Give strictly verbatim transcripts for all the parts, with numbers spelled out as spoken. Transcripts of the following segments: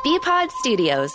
B-Pod Studios.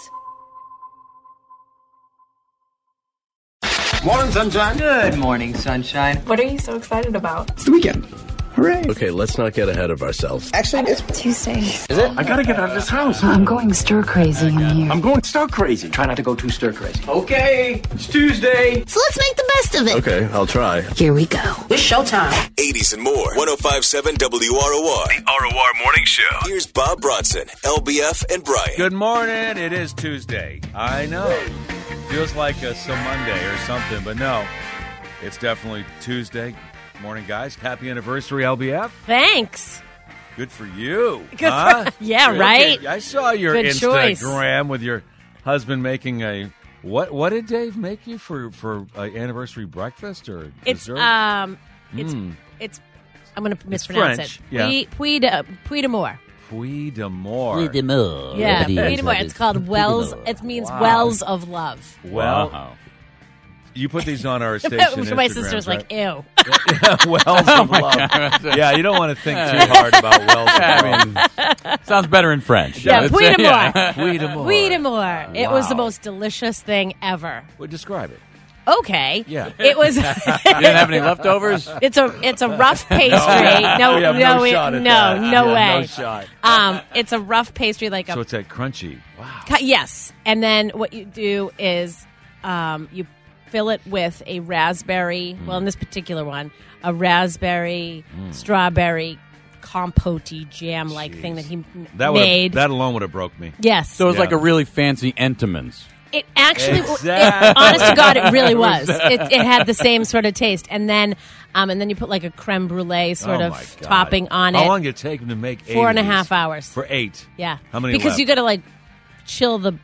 Morning, sunshine. Good morning, sunshine. What are you so excited about? It's the weekend. Hooray. Okay, let's not get ahead of ourselves. Actually, it's Tuesday. Is it? I gotta get out of this house. I'm going stir crazy in here. I'm going stir crazy. Try not to go too stir crazy. Okay, it's Tuesday. So let's make the best of it. Okay, I'll try. Here we go. It's showtime. eighties and more. one oh five point seven W R O R. The R O R Morning Show. Here's Bob Bronson, L B F, and Brian. Good morning. It is Tuesday. I know. Feels like a some Monday or something, but no. It's definitely Tuesday. Morning, guys. Happy anniversary, L B F. Thanks. Good for you. Good huh? for, yeah, Okay, right? I saw your Good Instagram choice. with your husband making a what? What did Dave make you for for uh, anniversary breakfast or It's dessert? um, it's Mm. it's. I'm going to It's mispronounce French, it. yeah. Puy, Puy de Puy d'Amour. Puy d'Amour. Puy d'Amour. Yeah, Everybody Puy knows d'Amour. what It's called Wells. It means Wow. Wells of Love. Well, Wow. you put these on our station. My Instagrams, sister's right? like, ew. Wells of love. Yeah, you don't want to think too hard about Wells of love. I mean, sounds better in French. Yeah, It's- Puy d'Amour. yeah. Puy d'Amour. Puy d'Amour. It was the Wow. most delicious thing ever. Well, describe it. Okay. Yeah. It was. You didn't have any leftovers? It's a it's a rough pastry. No, We have no, no it- shot at no, that. no Yeah, way. no shot. Um, it's a rough pastry, like So a it's that crunchy. Wow. Cu- yes, and then what you do is um, you fill it with a raspberry. Mm. Well, in this particular one, a raspberry strawberry compote jam like thing that he m- That would made. that alone would have broke me. yes, So it was Yeah. like a really fancy Entenmann's. it actually, Exactly. it, honest to God, it really was. It, it had the same sort of taste, and then um, and then you put like a creme brulee sort Oh, of my God. topping on How it. long did it take him to make eight Four and a of these? half hours. For eight. Yeah. How many Because left? you got to like chill the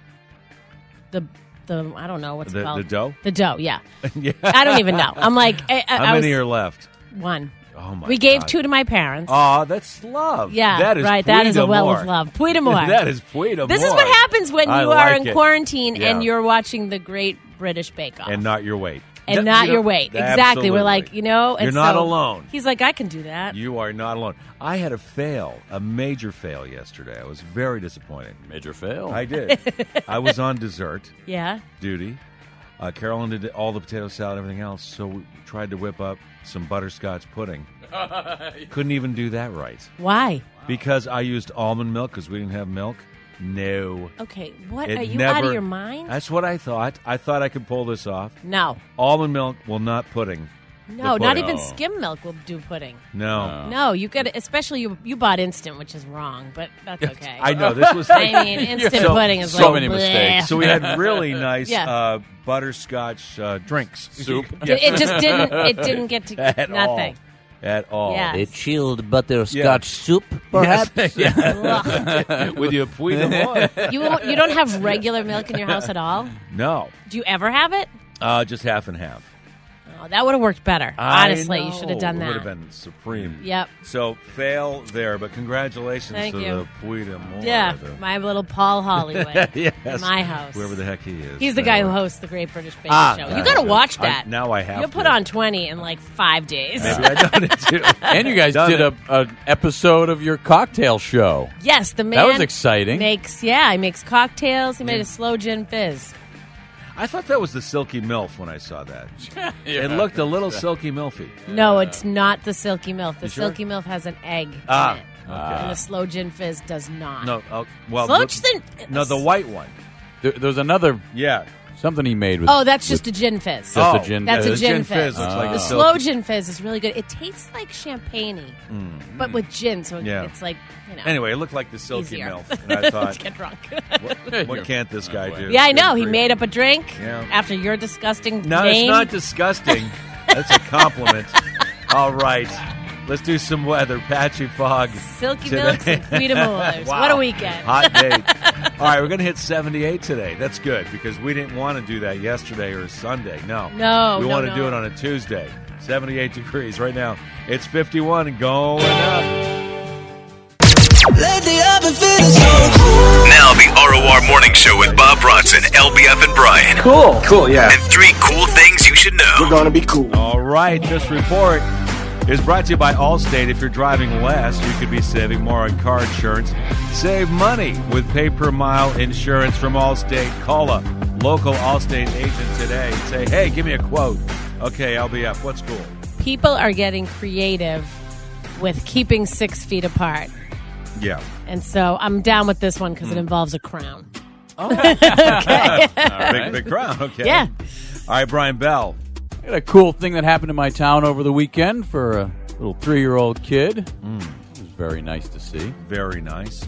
the the I don't know what's The- it called. the dough? The dough, yeah. Yeah. I don't even know. I'm like I, I, How I many was, are left? one. Oh, my We gave God. two to my parents. Oh, that's love. yeah, That is right. Puy That is a well d'Amour. of love. Puy d'Amour. That is Puy d'Amour. This is what happens when you I are like in it. quarantine Yeah. and you're watching the Great British Bake Off. And not your weight. And Th- not you your know- weight. Exactly. We're Absolutely. like, you know, and You're not so alone. He's like, I can do that. You are not alone. I had a fail, a major fail yesterday. I was very disappointed. Major fail. I did. I was on dessert Yeah. duty. Uh, Carolyn did all the potato salad and everything else, so we tried to whip up some butterscotch pudding. Couldn't even do that right. Why? Because I used almond milk because we didn't have milk. No. Okay. What It are you never, out of your mind? That's what I thought. I thought I could pull this off. no. Almond milk will not pudding. No, the not pudding. even skim milk will do pudding. No. No, you got especially you. You bought instant, which is wrong, but that's okay. I know. This was I mean, instant So- pudding is so like many bleh. mistakes. So we had really nice Yeah. uh, butterscotch uh, drinks. Soup. It, it just didn't. It didn't get to At nothing. all. At all. Yeah. A chilled butterscotch Yeah. soup, perhaps? Ugh. With your Puy d'Amour. You you don't have regular milk in your house at all. No. Do you ever have it? Uh, just half and half. Oh, that would have worked better. I Honestly, you know. should have done It that. would have been supreme. Yep. So fail there, but congratulations Thank to you. the Puy d'Amour. Yeah, The- my little Paul Hollywood. yes. In my house. Whoever the heck he is. He's the guy who Anyway. hosts the Great British Baking Ah, Show. got You got to it. watch I- that. now I have You to. put on twenty in like five days. Maybe I done it too. And you guys Done did it. a an episode of your cocktail show. Yes, the man That was exciting. makes yeah, he makes cocktails. He made a slow gin fizz. I thought that was the Silky MILF when I saw that. It looked a little Silky Milfy. No, it's not the Silky Milk. The You sure? Silky Milk has an egg Ah, in it. okay. And the slow gin fizz does not. No, oh, well, Slow the- gin. no, the white one. There, there's another Yeah. something he made with. Oh, that's just a gin fizz. Just Oh, a gin. That's yeah, a the gin, gin fizz. fizz looks like the a slow Silky. gin fizz is really good. It tastes like champagne, but with gin, so it- Yeah. it's like you know. Anyway, it looked like the Silky easier. MILF. And I Let's thought, get drunk. what, what can't this guy do? Yeah, I know. He Good made grief. up a drink Yeah. after your disgusting No, name. it's not disgusting. That's a compliment. All right. Let's do some weather. Patchy fog. Silky today. Milks and Puy d'Amours. Wow. What a weekend. Hot date. All right, we're going to hit seventy-eight today. That's good because we didn't want to do that yesterday or Sunday. No. No, We no, want no. to do it on a Tuesday. seventy-eight degrees right now. It's fifty-one and going up. Now the R O R Morning Show with Bob Bronson, L B F, and Brian. Cool. Cool, yeah. And three cool things you should know. We're gonna be cool. All right, this report is brought to you by Allstate. If you're driving less, you could be saving more on car insurance. Save money with pay-per-mile insurance from Allstate. Call a local Allstate agent today and say, hey, give me a quote. Okay, L B F, what's cool? People are getting creative with keeping six feet apart. Yeah. And so I'm down with this one because it involves a crown. Oh. okay. All right. Big, big crown, okay. Yeah. All right, Brian Bell. I had a cool thing that happened in my town over the weekend for a little three-year-old kid. Mm. It was very nice to see. Very nice.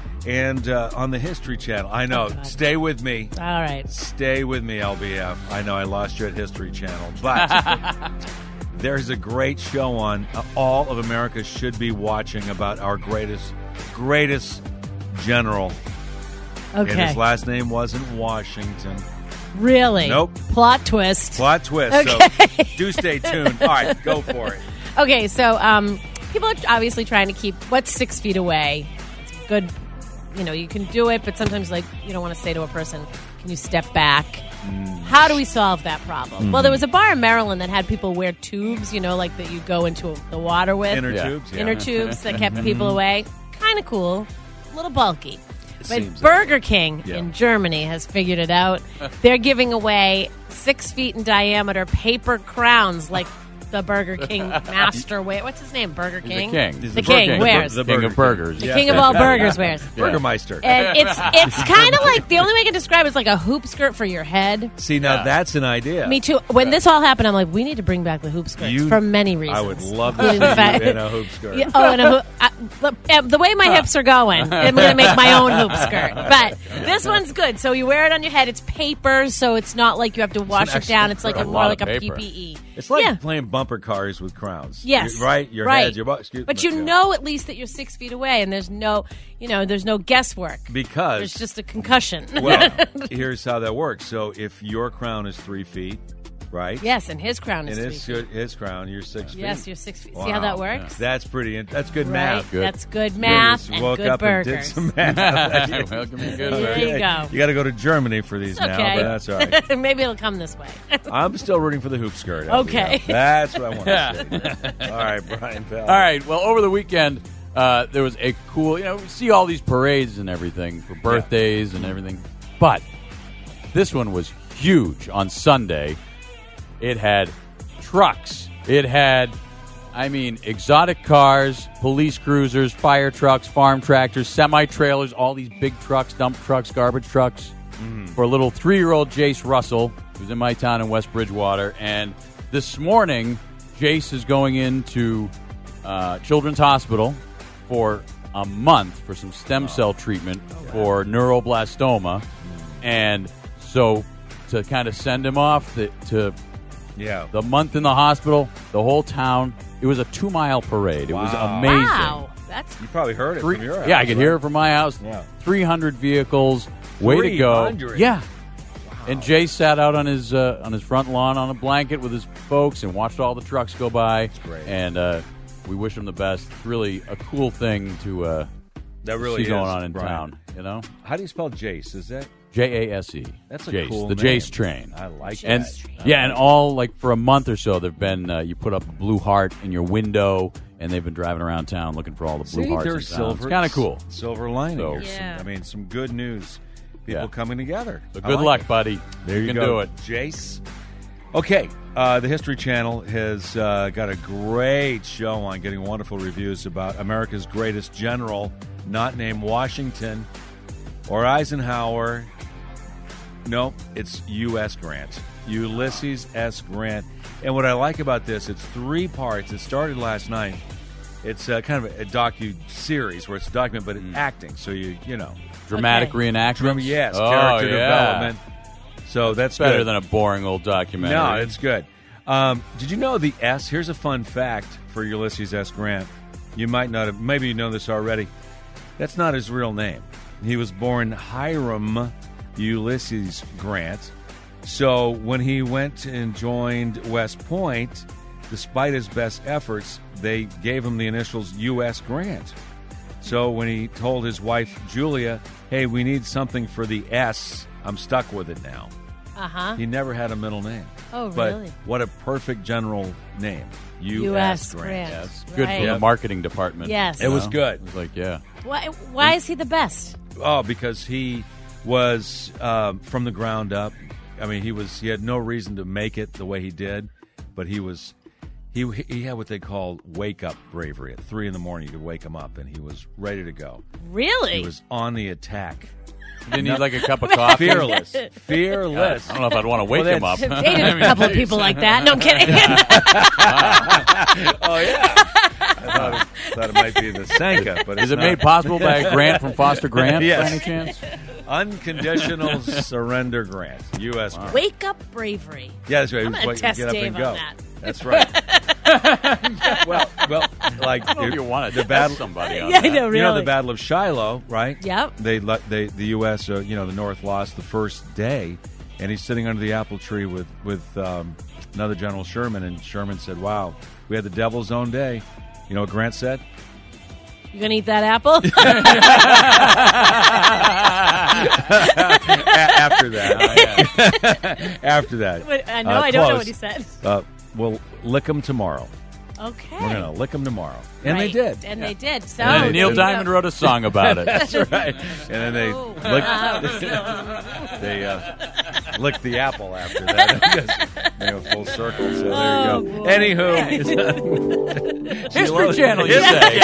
And uh, on the History Channel, I know, Oh, stay with me. All right. Stay with me, L B F. I know I lost you at History Channel, but there's a great show on uh, all of America should be watching about our greatest, greatest general. Okay. And his last name wasn't Washington. Really? Nope. Plot twist. Plot twist. Okay. So do stay tuned. All right, go for it. Okay, so um, people are obviously trying to keep what's six feet away. It's good. You know, you can do it, but sometimes, like, you don't want to say to a person, can you step back? Mm. How do we solve that problem? Mm. Well, there was a bar in Maryland that had people wear tubes, you know, like that you go into the water with. Inner yeah. tubes, yeah. Inner tubes that kept people away. Kind of cool. A little bulky. It But Burger like King yeah. in Germany has figured it out. They're giving away six feet in diameter paper crowns like the Burger King master. Wait, what's his name? Burger King? The king. The, the king king. wears. The, the king of burgers. The yeah. king of all burgers wears. Yeah. Burgermeister. And it's it's kind of like, the only way I can describe it is like a hoop skirt for your head. See, now yeah. that's an idea. Me too. When this all happened, I'm like, we need to bring back the hoop skirts You- for many reasons. I would love to see you in a hoop skirt. Yeah, oh, and a hoop, I, the, uh, the way my hips are going, I'm going to make my own hoop skirt. But this one's good. So you wear it on your head. It's paper, so it's not like you have to wash it extra down. It's like a a, more lot like of a paper. P P E. It's like yeah. playing bumper cars with crowns. Yes. You- right? Your right. heads, your butt. Excuse But me. you Yeah. know at least that you're six feet away, and there's no, you know, there's no guesswork. Because. There's just a concussion. Well, here's how that works. So if your crown is three feet, right? Yes, and his crown is And three his, feet. his crown, you're six Yes, feet. you're six feet. Wow. See how that works? That's pretty. In- that's good Right? math. Good. That's good You math just and woke good up burgers. and did some math. Well, give me a good There burger. you go. You got to go to Germany for these It's now, okay. but that's all right. Maybe it'll come this way. I'm still rooting for the hoop skirt. L B F. Okay. That's what I want to see. All right, Brian Bell. All right. Well, over the weekend, uh, there was a cool, you know, we see all these parades and everything for birthdays and everything. But this one was huge on Sunday. It had trucks. It had, I mean, exotic cars, police cruisers, fire trucks, farm tractors, semi-trailers, all these big trucks, dump trucks, garbage trucks. Mm. For a little three-year-old Jace Russell, who's in my town in West Bridgewater. And this morning, Jace is going into uh, Children's Hospital for a month for some stem cell treatment for neuroblastoma. And so to kind of send him off the, to Yeah. the month in the hospital, the whole town, it was a two-mile parade. It was Wow. amazing. Wow. That's You probably heard it Three- from your house. yeah, I could right? hear it from my house. Yeah. three hundred vehicles. Way to go. three hundred? Yeah. And Jay sat out on his uh, on his front lawn on a blanket with his folks and watched all the trucks go by. great. And uh, we wish him the best. It's really a cool thing to uh, That really see is, going on in Brian. town. You know, How do you spell Jace? Is that J A S E. That's a Jace, cool the name. Jace train. I like And that. yeah, and all like for a month or so, they've been uh, you put up a blue heart in your window, and they've been driving around town looking for all the blue See, hearts. there's in town. silver. It's kind of cool. Silver lining. So- Here's some- Yeah. I mean, some good news. People Yeah. coming together. So I good like luck, it. buddy. There you, can go. do it. Jace. Okay, uh, the History Channel has uh, got a great show on, getting wonderful reviews about America's greatest general, not named Washington or Eisenhower. No, it's U S. Grant. Ulysses S. Grant. And what I like about this, it's three parts. It started last night. It's uh, kind of a, a docu-series where it's a document, but it's acting. So, you you know. Dramatic Okay. reenactment. Yes, oh, character yeah. development. So that's Better good. than a boring old documentary. No, it's good. Um, did you know the S? Here's a fun fact for Ulysses S. Grant. You might not have, maybe you know this already. That's not his real name. He was born Hiram Ulysses Grant. So when he went and joined West Point, despite his best efforts, they gave him the initials U S. Grant. So when he told his wife, Julia, hey, we need something for the S, I'm stuck with it now. Uh-huh. He never had a middle name. Oh, But really? what a perfect general name. U U S. S. Grant. Grant. Yeah, it's good Right. for Yeah. the marketing department. Yes. you It was know? good. It was like, yeah. Why, why is he the best? Oh, because he was um, from the ground up. I mean, he was. He had no reason to make it the way he did, but he was. He he had what they called wake up bravery. At three in the morning, you could wake him up, and he was ready to go. Really? He was on the attack. Didn't need like a cup of coffee? Fearless, fearless. I don't know if I'd want to wake Well, him up. that's- Dated a couple of people like that. No, I'm kidding. Oh yeah. I thought it, thought it might be the Sanka, but it's Is it not. made possible by a grant from Foster Grant Yes. by any chance? Unconditional surrender grant, U S. Grant. Wake up bravery. Yeah, that's right. I'm gonna Wait, test get up Dave and on go. that. That's right. well, well, like I don't know if you want to the battle. somebody on Yeah, I that. know, really. You know the Battle of Shiloh, right? Yep. They let they the U S. Uh, you know the North lost the first day, and he's sitting under the apple tree with with um, another General Sherman, and Sherman said, "Wow, we had the devil's own day." You know what Grant said? You gonna eat that apple? A- after that, after that, But, uh, no, Uh, I don't know close. what he said. Uh, we'll lick them tomorrow. Okay. We're gonna lick them tomorrow, and Right. they did. And they did. So And then Neil Oh, Diamond wrote a song about it. That's right. And then they Oh, licked, they uh, licked the apple after that. Just made a full circle. So there you Oh, go. boy. Anywho, History Channel, you say.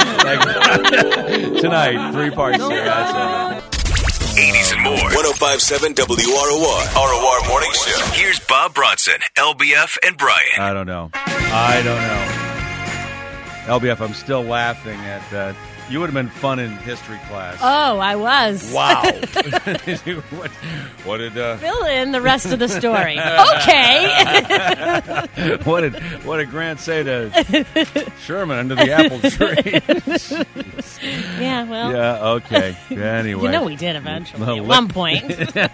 tonight, three parts here. That's it. eighties and more. one oh five point seven W R O R. R O R Morning Show. Here's Bob Bronson, L B F, and Brian. I don't know. I don't know. L B F, I'm still laughing at that. You would have been fun in history class. Oh, I was. Wow. what, what did uh, Fill in the rest of the story. Okay. what did what did Grant say to Sherman under the apple tree? yeah, well. Yeah, okay. Anyway. You know we did eventually. No, at lick- one point.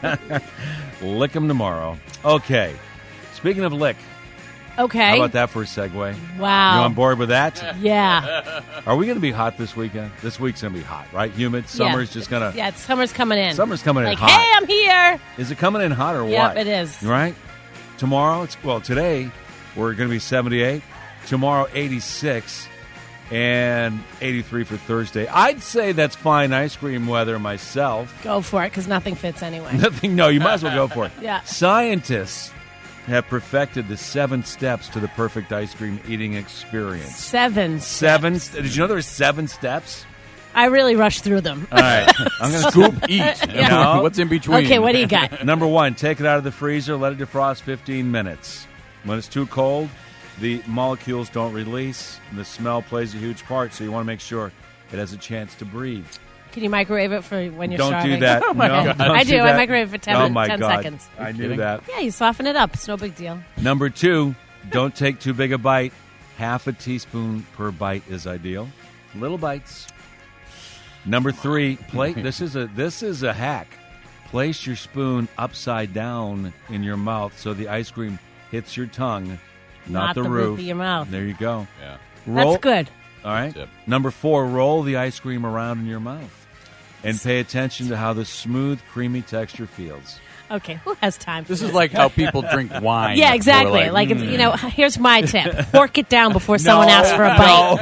Lick them tomorrow. Okay. Speaking of lick, Okay. how about that for a segue? Wow. You on board with that? Yeah. Are we going to be hot this weekend? This week's going to be hot, right? Humid. Summer's yeah. just going to. Yeah, summer's coming in. Summer's coming in like, hot. hey, I'm here. Is it coming in hot or Yep, what? it is. Right? Tomorrow, it's well, today we're going to be seventy-eight. Tomorrow, eighty-six. And eighty-three for Thursday. I'd say that's fine ice cream weather myself. Go for it, because nothing fits anyway. Nothing. No, you might as well go for it. Yeah. Scientists have perfected the seven steps to the perfect ice cream eating experience. Seven. Seven. st- Did you know there were seven steps? I really rushed through them. All right. I'm going to Scoop, eat. No. What's in between? Okay, what do you got? Number one, take it out of the freezer, let it defrost fifteen minutes. When it's too cold, the molecules don't release, and the smell plays a huge part, so you want to make sure it has a chance to breathe. Can you microwave it for when you're Don't starving? do that. Oh my No, God. don't I do do. I that. microwave it for ten, oh my ten God. seconds. I knew kidding? that. Yeah, you soften it up. It's no big deal. Number two, don't take too big a bite. Half a teaspoon per bite is ideal. Little bites. Number three, plate. This is a this is a hack. Place your spoon upside down in your mouth so the ice cream hits your tongue, not, Not the roof roof of your mouth. There you go. Yeah. Roll, That's good. All right. Tip. Number four, roll the ice cream around in your mouth. And pay attention to how the smooth, creamy texture feels. Okay, who has time for This is like how people drink wine. Yeah, exactly. They're Like, it's, mm. you know, here's my tip: fork it down before someone asks for a bite. No,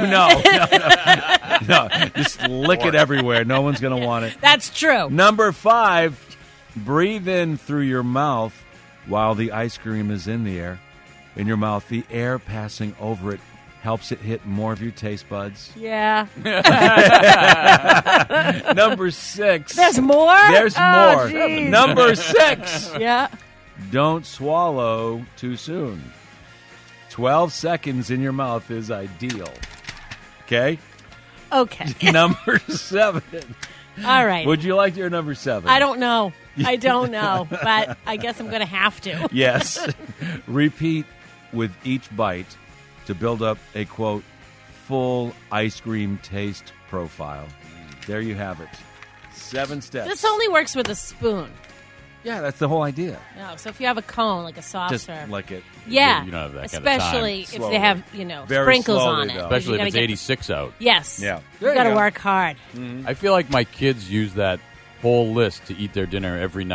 no, no, no. Just lick it everywhere. No one's going to want it. That's true. Number five, breathe in through your mouth while the ice cream is in the air. In your mouth, the air passing over it helps it hit more of your taste buds. Yeah. Number six. There's more. There's Oh, more. geez. Number six. Yeah. Don't swallow too soon. twelve seconds in your mouth is ideal. Okay? Okay. Number seven. All right. Would you like your number seven? I don't know. I don't know, but I guess I'm going to have to. Yes. Repeat with each bite to build up a, quote, full ice cream taste profile. There you have it. Seven steps. This only works with a spoon. Yeah, that's the whole idea. No, so if you have a cone, like a saucer. Just lick it. Yeah. You don't have that kind of Especially time. if Slowly. they have, you know, Very sprinkles slowly, on it. though. Especially You if gotta it's get- eighty-six out. Yes. Yeah. You There got to you go. work hard. I feel like my kids use that whole list to eat their dinner every night.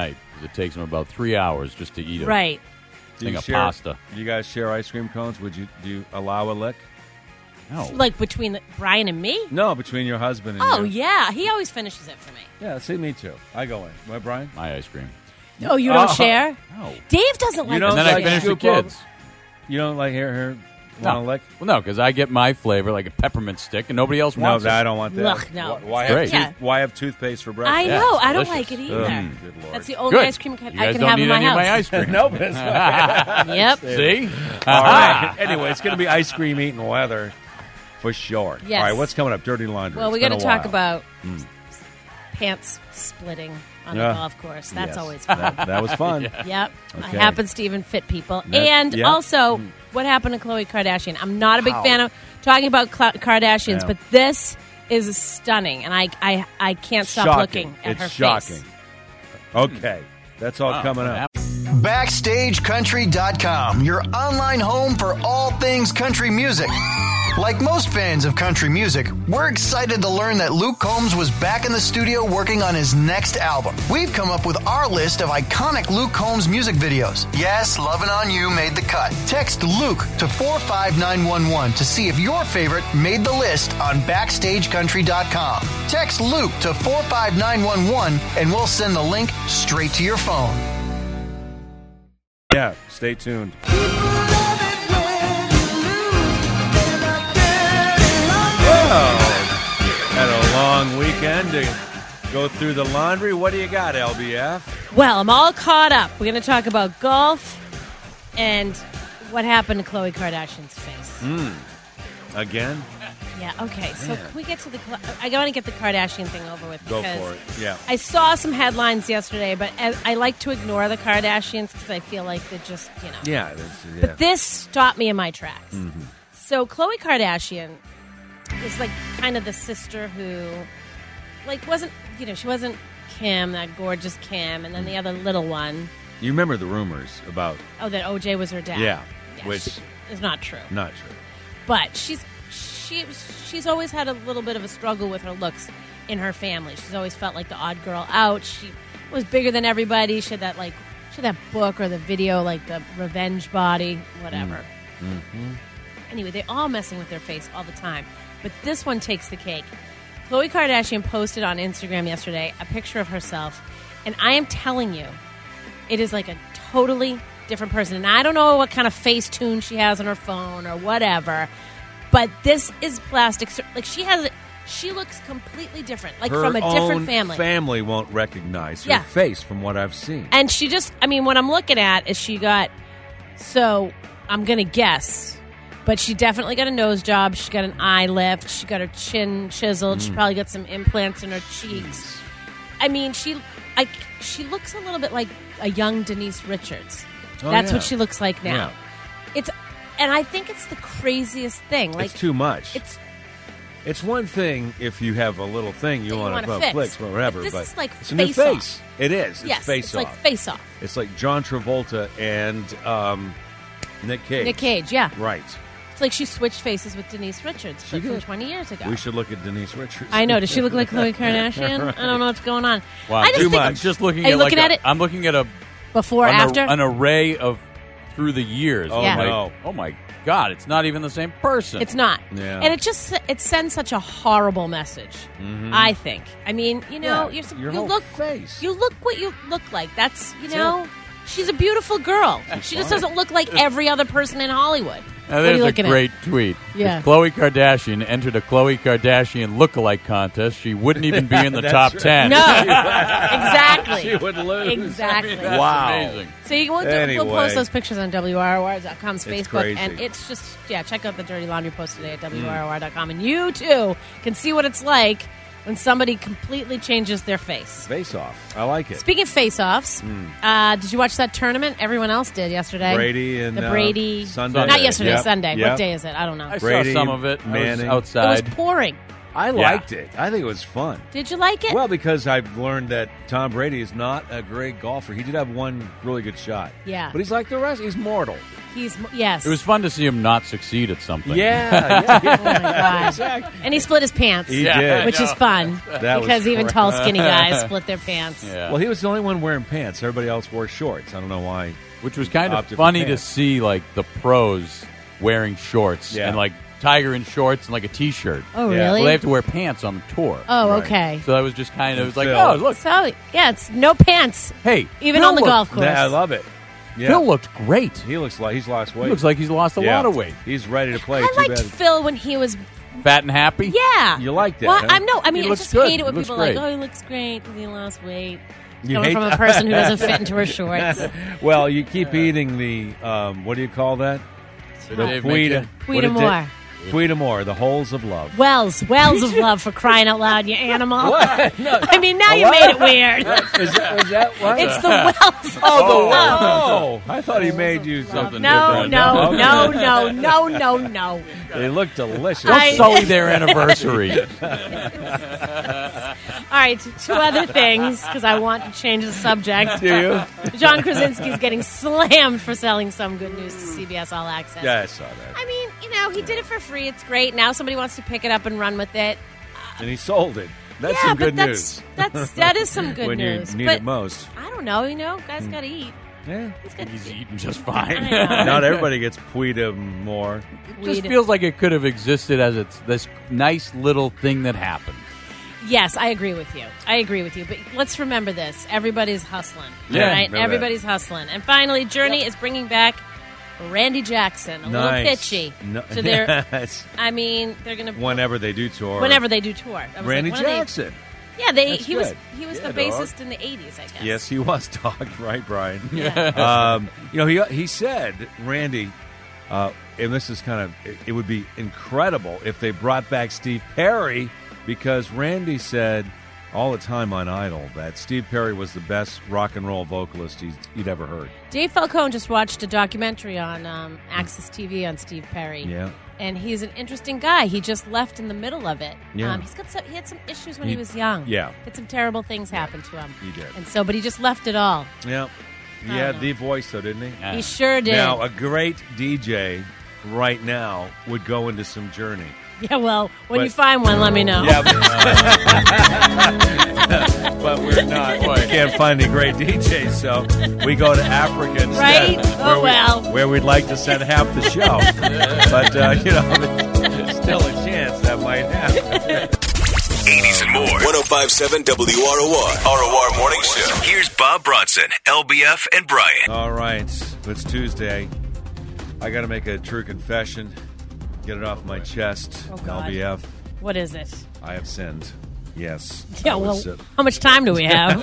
it takes them about three hours just to eat a Right. Do thing you of share, pasta. Do you guys share ice cream cones? Would you do you allow a lick? No. Like between the, Brian and me? No, between your husband and Oh, you. yeah. He always finishes it for me. Yeah, see, me too. I go in. What, Brian? My ice cream. Oh, you don't Oh. share? No. Dave doesn't like don't And then to I like share. finish the scoop over- kids. You don't like here, here, want a No. lick? Well, no, because I get my flavor, like a peppermint stick, and nobody else No, wants I it. don't want that. Ugh, no. Why, why, It's have great. Yeah. tooth, why have toothpaste for breakfast? I Yeah, know. it's I don't delicious. like it either. Ugh, good Lord. That's the only Good. ice cream I You can guys have don't in need my any house. of my ice cream. Nope. it's not. Yep. See? All right. Anyway, it's going to be ice cream eating weather for sure. Yes. All right, what's coming up? Dirty laundry. Well, It's we got been to a talk while. about pants splitting on Yeah. the golf course. That's Yes. always fun. That, that was fun. Yep. Okay. It happens to even fit people. That- and yeah. also, what happened to Khloe Kardashian? I'm not a big How? fan of talking about Cla- Kardashians, Yeah. but this is stunning, and I I, I can't stop Shocking. looking at it's her shocking. face. Okay. That's all Wow, coming what up. Backstage Country dot com, your online home for all things country music. Like most fans of country music, we're excited to learn that Luke Combs was back in the studio working on his next album. We've come up with our list of iconic Luke Combs music videos. Yes, Lovin' On You made the cut. Text Luke to four five nine one one to see if your favorite made the list on Backstage Country dot com. Text Luke to four five nine one one and we'll send the link straight to your phone. Yeah, stay tuned. Well, had a long weekend to go through the laundry. What do you got, L B F? Well, I'm all caught up. We're going to talk about golf and what happened to Khloe Kardashian's face. Again? Yeah, okay. So Man. can we get to the... Cla- I want to get the Kardashian thing over with. Go because for it. Yeah. I saw some headlines yesterday, but I, I like to ignore the Kardashians because I feel like they're just, you know... Yeah. This, yeah. But this stopped me in my tracks. Mm-hmm. So Khloe Kardashian is like kind of the sister who, like, wasn't, you know, she wasn't Kim, that gorgeous Kim, and then the other little one. You remember the rumors about... Oh, that O J was her dad. Yeah, Yeah, which- she- is not true. Not true. But she's she she's always had a little bit of a struggle with her looks in her family. She's always felt like the odd girl out. She was bigger than everybody. She had that like she had that book or the video like the Revenge Body, whatever. Mm-hmm. Anyway, they're all messing with their face all the time. But this one takes the cake. Khloe Kardashian posted on Instagram yesterday a picture of herself, and I am telling you, it is like a totally different person. And I don't know what kind of Facetune she has on her phone or whatever, but this is plastic. sur- Like she has, she looks completely different, like Her from a different own family. family won't recognize her Yeah. face from what I've seen. And she just, I mean, what I'm looking at is she got, so I'm going to guess, but she definitely got a nose job. She got an eye lift. She got her chin chiseled. Mm. She probably got some implants in her cheeks. I mean, she, I, she looks a little bit like a young Denise Richards. Oh, That's yeah. what she looks like now. Yeah. It's, and I think it's the craziest thing. Like It's too much. It's It's one thing if you have a little thing you That you want wanna to fix. fix or whatever, But this but is like it's a new Face Off. face. It is. It's yes, face it's off. like face off. It's like John Travolta and um, Nick Cage. Nick Cage, yeah. Right. It's like she switched faces with Denise Richards She but from did. twenty years ago. We should look at Denise Richards. I know. Does she look like Khloe Kardashian? Right. I don't know what's going on. Wow, I just too think much. I'm just looking Are you at looking like at a- it I'm looking at a before, an, after. an array of through the years. Oh, Yeah. Like, no. oh my God, it's not even the same person. It's not. Yeah. And it just it sends such a horrible message. I think. I mean, you know, Yeah, you're, your you whole look face. you look what you look like. That's you That's know, it. she's a beautiful girl. She just fine. doesn't look like every other person in Hollywood. Now, What are there's you a looking great tweet. Yeah. If Khloe Kardashian entered a Khloe Kardashian lookalike contest, she wouldn't even be in the That's top right. ten. at? No, exactly. She would lose. Exactly. That's Wow. amazing. So you, we'll, do- Anyway. we'll post those pictures on W R O R dot com's It's Facebook, crazy. and it's just yeah. Check out the Dirty Laundry post today at W R O R dot com, and you too can see what it's like when somebody completely changes their face. Face off. I like it. Speaking of face-offs, uh, did you watch that tournament? Everyone else did yesterday. Brady and the uh, Brady Sunday. Not yesterday, Yep. Sunday. Yep. What day is it? I don't know. I Brady, saw some of it. Manning. I was outside. It was pouring. I liked it. I think it was fun. Did you like it? Well, because I've learned that Tom Brady is not a great golfer. He did have one really good shot. Yeah. But he's like the rest. He's mortal. He's yes. It was fun to see him not succeed at something. Yeah, yeah, yeah. Oh my God. Exactly. And he split his pants. He did. Which is fun That was because even great. tall, skinny guys split their pants. Yeah. Well, he was the only one wearing pants. Everybody else wore shorts. I don't know why. Which was kind of Opted for funny to pants. see, like, the pros wearing shorts. Yeah. And, like, Tiger in shorts and, like, a T-shirt. Oh, Yeah. really? Well, they have to wear pants on the tour. oh, Right. okay. So that was just kind of, it was like, Phil. oh, look. So, yeah, it's no pants, Hey. even Phil on the looked- golf course. Yeah, I love it. Yeah. Phil looked great. He looks like he's lost weight. He looks like he's lost a Yeah. lot of weight. He's ready to play. I Too liked bad. Phil when he was, Fat and happy? yeah. You like that, Well, huh? I'm no, I mean, He I looks just good. hate it when He looks people are like, great. oh, he looks great because he lost weight. You Coming hate from a that? person who doesn't fit into her shorts. Well, you keep eating the um, what do you call that? Did The Dave Puida, mention? what did Puida Dave- Puida more, the holes of love. Wells, wells of love for crying out loud, you animal. What? No. I mean, now you What? made it weird. Is that, was that what? It's the wells. oh, the of love. Oh, I thought he made you something No, different. no, Okay. no, no, no, no, no. They look delicious. Don't I- sully their anniversary. All right, two other things, because I want to change the subject. Do you? John Krasinski's getting slammed for selling some good news to C B S All Access. Yeah, I saw that. I mean, you know, he did it for free. It's great. Now somebody wants to pick it up and run with it. And he sold it. That's yeah, some good but news. that's, That's that is some good when news. you need but it most. I don't know. You know, guys got to eat. Yeah. He's got He's to eating just fine. I know. Not everybody gets Puida more. It just feels like it could have existed as it's this nice little thing that happened. Yes, I agree with you. I agree with you. But let's remember this: everybody's hustling. Yeah, right? remember Everybody's hustling. And finally, Journey is bringing back Randy Jackson, a Nice. little pitchy. No- to their, Yes. I mean, they're going to Whenever they do tour. whenever they do tour. I was Randy like, when are they- Jackson. yeah, they. That's he was good. he was Yeah, the dog. bassist in the eighties, I guess. Yes, he was, dog. Right, Brian? Yeah. um, you know, he he said, Randy, uh, and this is kind of, it, it would be incredible if they brought back Steve Perry, because Randy said all the time on Idol that Steve Perry was the best rock and roll vocalist he's, he'd ever heard. Dave Falcone just watched a documentary on um, Access T V on Steve Perry. Yeah. And he's an interesting guy. He just left in the middle of it. Yeah. Um, he's got some, he had some issues when He- he, was young. yeah. Had some terrible things happen to him. He did. And so, but he just left it all. Yeah. He I had don't know. the voice, though, didn't he? He sure did. Now, a great D J right now would go into some Journey. Yeah, well, when But- you find one, let me know. Yeah, but, but we're not. We can't find any great D Js, so we go to Africa instead. Right? Oh, where we- well. Where we'd like to send half the show. But, uh, you know, there's still a chance that might happen. eighties and more. one oh five point seven W R O R. R O R Morning Show. Here's Bob Bronson, L B F, and Brian. All right. It's Tuesday. I got to make a true confession. Get it off my chest. Oh, God. L B F. What is it? I have sinned. Yes. Yeah, I well, was, uh, how much time do we have?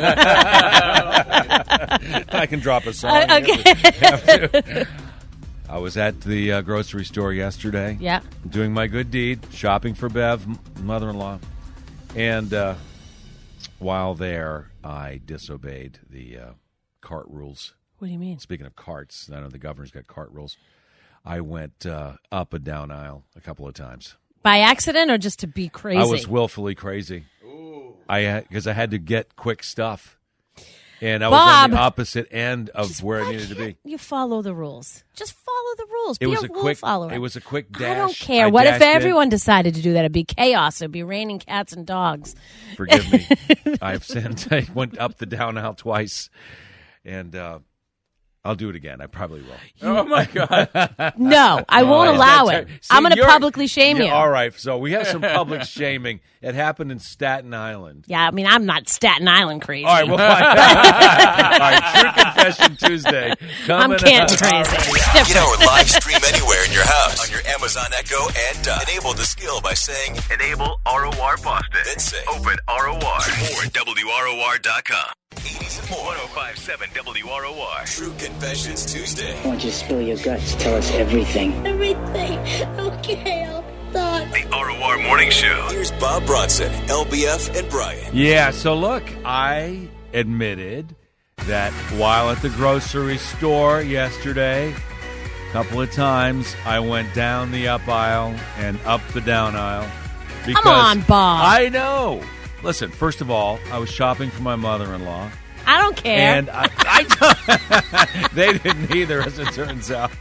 I can drop a song. Uh, okay. I was at the uh, grocery store yesterday. Yeah. Doing my good deed, shopping for Bev, m- mother-in-law. And uh, while there, I disobeyed the uh, cart rules. What do you mean? Speaking of carts, I know the governor's got cart rules. I went uh, up and down aisle a couple of times. By accident or just to be crazy? I was willfully crazy. I because I had to get quick stuff, and I was on Bob. the opposite end of Just where it why needed to be. can't You follow the rules. Just follow the rules. It be was a, a rule quick. follower. It was a quick dash. I don't care. I what if dashed in. everyone decided to do that? It'd be chaos. It'd be raining cats and dogs. Forgive me. I've sinned. I went up the down aisle twice, and uh, I'll do it again. I probably will. Oh, my God. No, I won't Oh, allow that's it. right. I'm See, going to you're- publicly shame Yeah, you. All right. So we have some public shaming. It happened in Staten Island. Yeah, I mean, I'm not Staten Island crazy. All right, we'll find out. All right, True Confession Tuesday. I'm Coming Canton up. crazy. It's Get our different. live stream anywhere in your house on your Amazon Echo and uh, enable the skill by saying Enable R O R Boston. Then say Open R O R. More at W R O R dot com. eighties and more. one oh five point seven W R O R. True Confessions Tuesday. I want you to spill your guts. Tell us everything. Everything. Okay, I'll talk. The R O R Morning Show. Here's Bob Bronson, L B F, and Brian. Yeah, so look, I admitted that while at the grocery store yesterday, a couple of times I went down the up aisle and up the down aisle. Because on, Bob. I know. Listen, first of all, I was shopping for my mother-in-law. I don't care. And I, I they didn't either, as it turns out.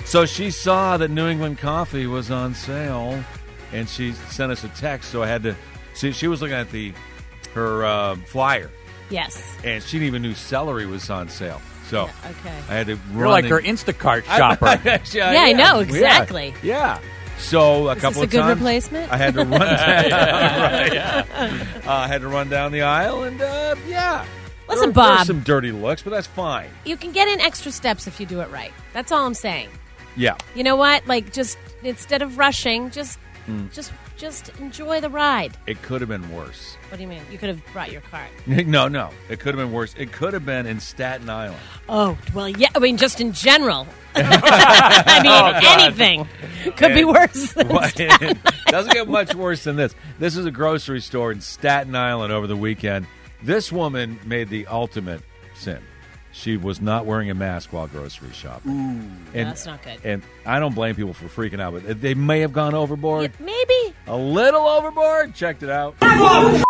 So she saw that New England coffee was on sale, and she sent us a text. So I had to see. She was looking at the her uh, flyer, Yes. and she didn't even knew celery was on sale. So Yeah, okay. I had to run. You're like and- her Instacart shopper. yeah, Yeah, I know, exactly. Yeah. yeah. So a Is couple this a of good times, replacement? I had to run. down, right, yeah. uh, I had to run down the aisle, and uh, yeah. Listen, there, there were Bob. some dirty looks, but that's fine. You can get in extra steps if you do it right. That's all I'm saying. Yeah. You know what? Like, just instead of rushing, just, Mm. just, just enjoy the ride. It could have been worse. What do you mean? You could have brought your cart. No, no. It could have been worse. It could have been in Staten Island. Oh, well, yeah. I mean, just in general. I mean, Oh, anything could be And- worse. Than Well, it doesn't get much worse than this. This is a grocery store in Staten Island over the weekend. This woman made the ultimate sin. She was not wearing a mask while grocery shopping. Ooh, and, that's not good. And I don't blame people for freaking out, but they may have gone overboard. Yeah, maybe. A little overboard. Checked it out. Oh.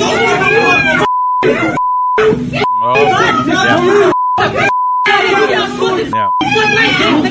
Yeah.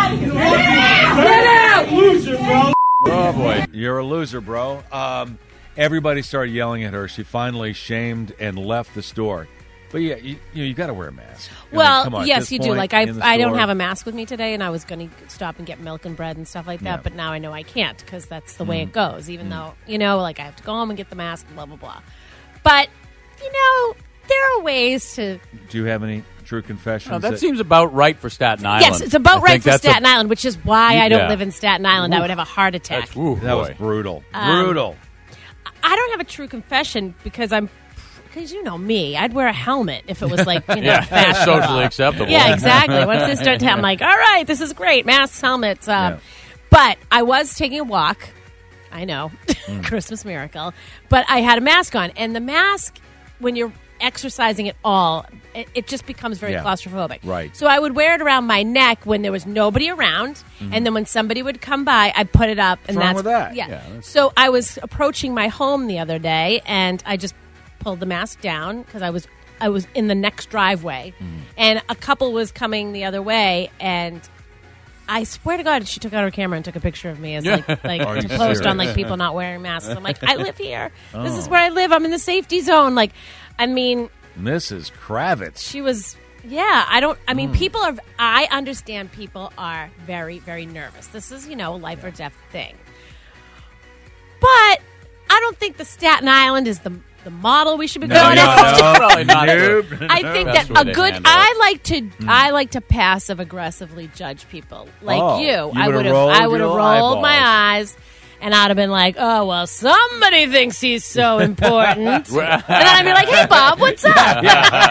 Oh, boy. You're a loser, bro. Um, everybody started yelling at her. She finally shamed and left the store. But yeah, you, you, know, you got to wear a mask. I mean, Well, come on, at yes, this you do. point Like I, in the I don't store- have a mask with me today, and I was going to stop and get milk and bread and stuff like that. Yeah. But now I know I can't because that's the way Mm. it goes. Even though you know, like I have to go home and get the mask, blah blah blah. But you know, there are ways to. Do you have any true confessions? No, that seems about right for Staten Island. Yes, it's about I right think for that's a- Staten Island, which is why I don't Yeah. live in Staten Island. I Oof. would have a heart attack. That's, ooh, that was boy. brutal. Um, brutal. I don't have a true confession because I'm. Because you know me, I'd wear a helmet if it was like you know Yeah, fashionable. socially acceptable. Yeah, exactly. Once they start to, I'm like, all right, this is great. Masks, helmets. Um, Yeah. But I was taking a walk. I know, Christmas miracle. But I had a mask on, and the mask, when you're exercising at all, it, it just becomes very Yeah. claustrophobic. Right. So I would wear it around my neck when there was nobody around, and then when somebody would come by, I'd put it up, and What's wrong that's with that? Yeah. Yeah, that's- So I was approaching my home the other day, and I just pulled the mask down because I was I was in the next driveway, and a couple was coming the other way, and I swear to God, she took out her camera and took a picture of me as like like Are to you post on serious? like people not wearing masks. I'm like, I live here. This is Oh. where I live. I'm in the safety zone. Like, I mean, Missus Kravitz. she was. Yeah, I don't. I mean, Hmm. people are. I understand people are very, very nervous. This is, you know, a life or death thing. But I don't think the Staten Island is the the model we should be No, going no, after. no. Probably not. Nope. I think That's that the way a they good. handle it. I like to. I like to passive aggressively judge people like Oh, you. you I would've would have. rolled I would have your rolled my eyeballs. eyes, and I'd have been like, "Oh well, somebody thinks he's so important," and then I'd be like, "Hey, Bob, what's up?"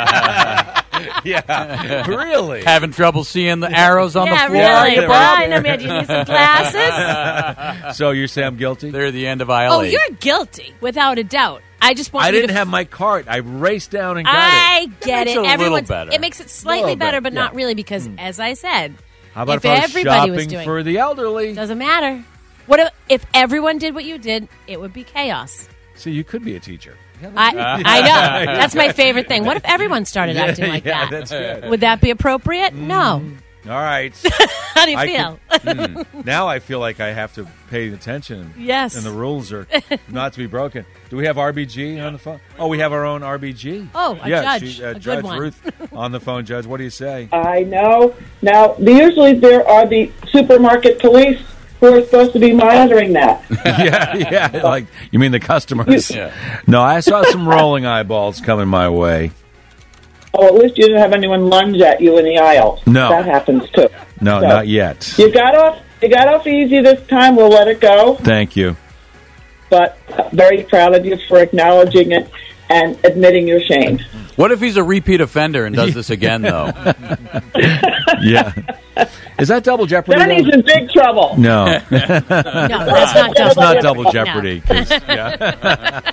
Yeah, really. Having trouble seeing the arrows on yeah, the floor? really. There we Bob, go. I mean, do you need some glasses? So you're saying I'm guilty? They're the end of aisle Oh, eight. you're guilty, without a doubt. I just want I you didn't to have my cart. I raced down and got I it. get makes it. it a little Everyone's better. it makes it slightly Little bit, better, but not yeah. really because, as I said, How about if if, I was everybody was shopping doing for the elderly? doesn't matter. What if, if everyone did what you did? It would be chaos. See, you could be a teacher. I I know. That's my favorite thing. What if everyone started Yeah, acting like yeah, that? that's good. Would that be appropriate? No. All right. How do you I feel? could- hmm. Now I feel like I have to pay attention. Yes. And the rules are not to be broken. Do we have R B G on the phone? Oh, we have our own R B G. Oh, a yeah, judge. she- uh, A good Judge one. Ruth on the phone. Judge, what do you say? I know. Now, usually there are the supermarket police who are supposed to be monitoring that. yeah, yeah. Like you mean the customers? Yeah. No, I saw some rolling eyeballs coming my way. Oh, at least you didn't have anyone lunge at you in the aisle. No. That happens too. No, So, not yet. You got off. You got off easy this time. We'll let it go. Thank you. But very proud of you for acknowledging it and admitting your shame. What if he's a repeat offender and does this again, though? Yeah. Is that double jeopardy? Then he's though? in big trouble. No, No, that's not it's double. not double jeopardy. 'cause- yeah.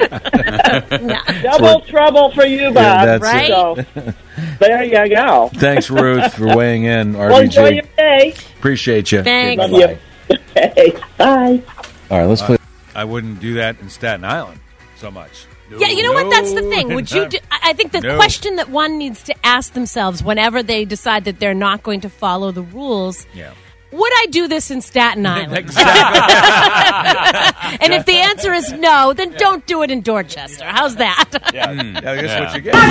Double trouble for you, Bob. that's Right? So, there you go. Thanks, Ruth, for weighing in. Well, R B enjoy G. your day. Appreciate you. Thanks. Okay, Love bye-bye. you. Okay, bye. All right, let's play. I wouldn't do that in Staten Island so much. Yeah, you know what? That's the thing. No. Would you? Do, I I think the No. question that one needs to ask themselves whenever they decide that they're not going to follow the rules. Yeah. would I do this in Staten Island? Exactly. And if the answer is no, then don't do it in Dorchester. How's that? Yeah, yeah that's Yeah. what you get.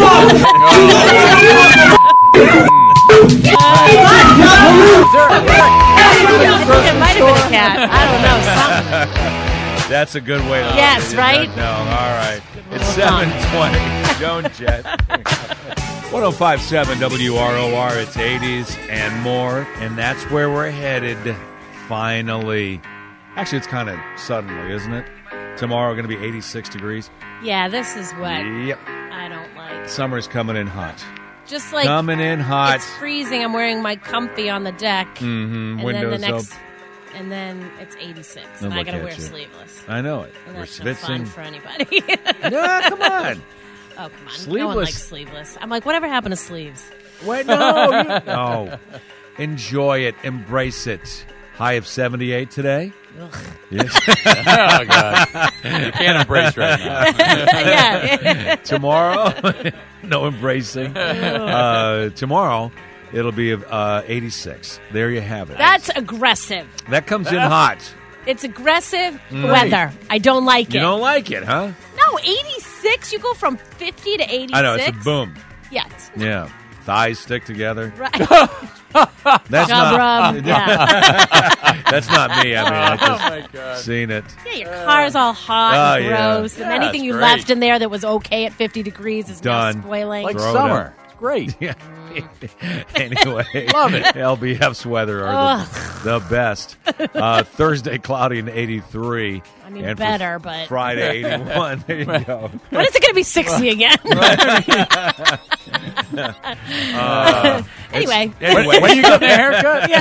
I think it might have been a cat. I don't know. Something. That's a good way to Yes, you right? don't know. All right. It's Hold seven on. twenty. Joan Jett. one oh five point seven W R O R. It's eighties and more. And that's where we're headed, finally. Actually, it's kind of suddenly, isn't it? Tomorrow going to be eighty-six degrees. Yeah, this is what Yep. I don't like. Summer's coming in hot. Just like Coming in hot. it's freezing. I'm wearing my comfy on the deck. Mm-hmm. And Windows then the next, open. and then it's eighty-six, Now and I look gotta at wear you. sleeveless. I know it. And We're that's no fun schwitzing. for anybody. No, come on. Oh, come on. No one Sleeveless. likes sleeveless. I'm like, whatever happened to sleeves? Wait, no. you- no. Enjoy it. Embrace it. High of seventy-eight today. Ugh. Yes. Oh, God. You can't embrace right now. Yeah. Tomorrow, no embracing. Uh, tomorrow, it'll be uh, eighty-six. There you have it. That's aggressive. that comes in hot. It's aggressive weather. I don't like Mm. You it. don't like it, huh? No, eighty-six? You go from fifty to eighty-six? I know, it's a boom. Yeah. It's Yeah. Thighs stick together. right. That's Job not, rub. Yeah. that's not me. I mean, I Oh, just my God. seen it. Yeah, your car's all hot Oh, and yeah. gross, and Yeah, anything it's you great. left in there that was okay at fifty degrees is Done. now spoiling. Like Throw it summer. It's great. Yeah. Anyway, Love it. L B F's weather are the, the best. Uh, Thursday, cloudy and eighty-three. I mean, and for better, but- Friday, eighty-one. There you go. When is it going to be sixty again? Uh, Anyway. it's- anyway. When you getting a haircut?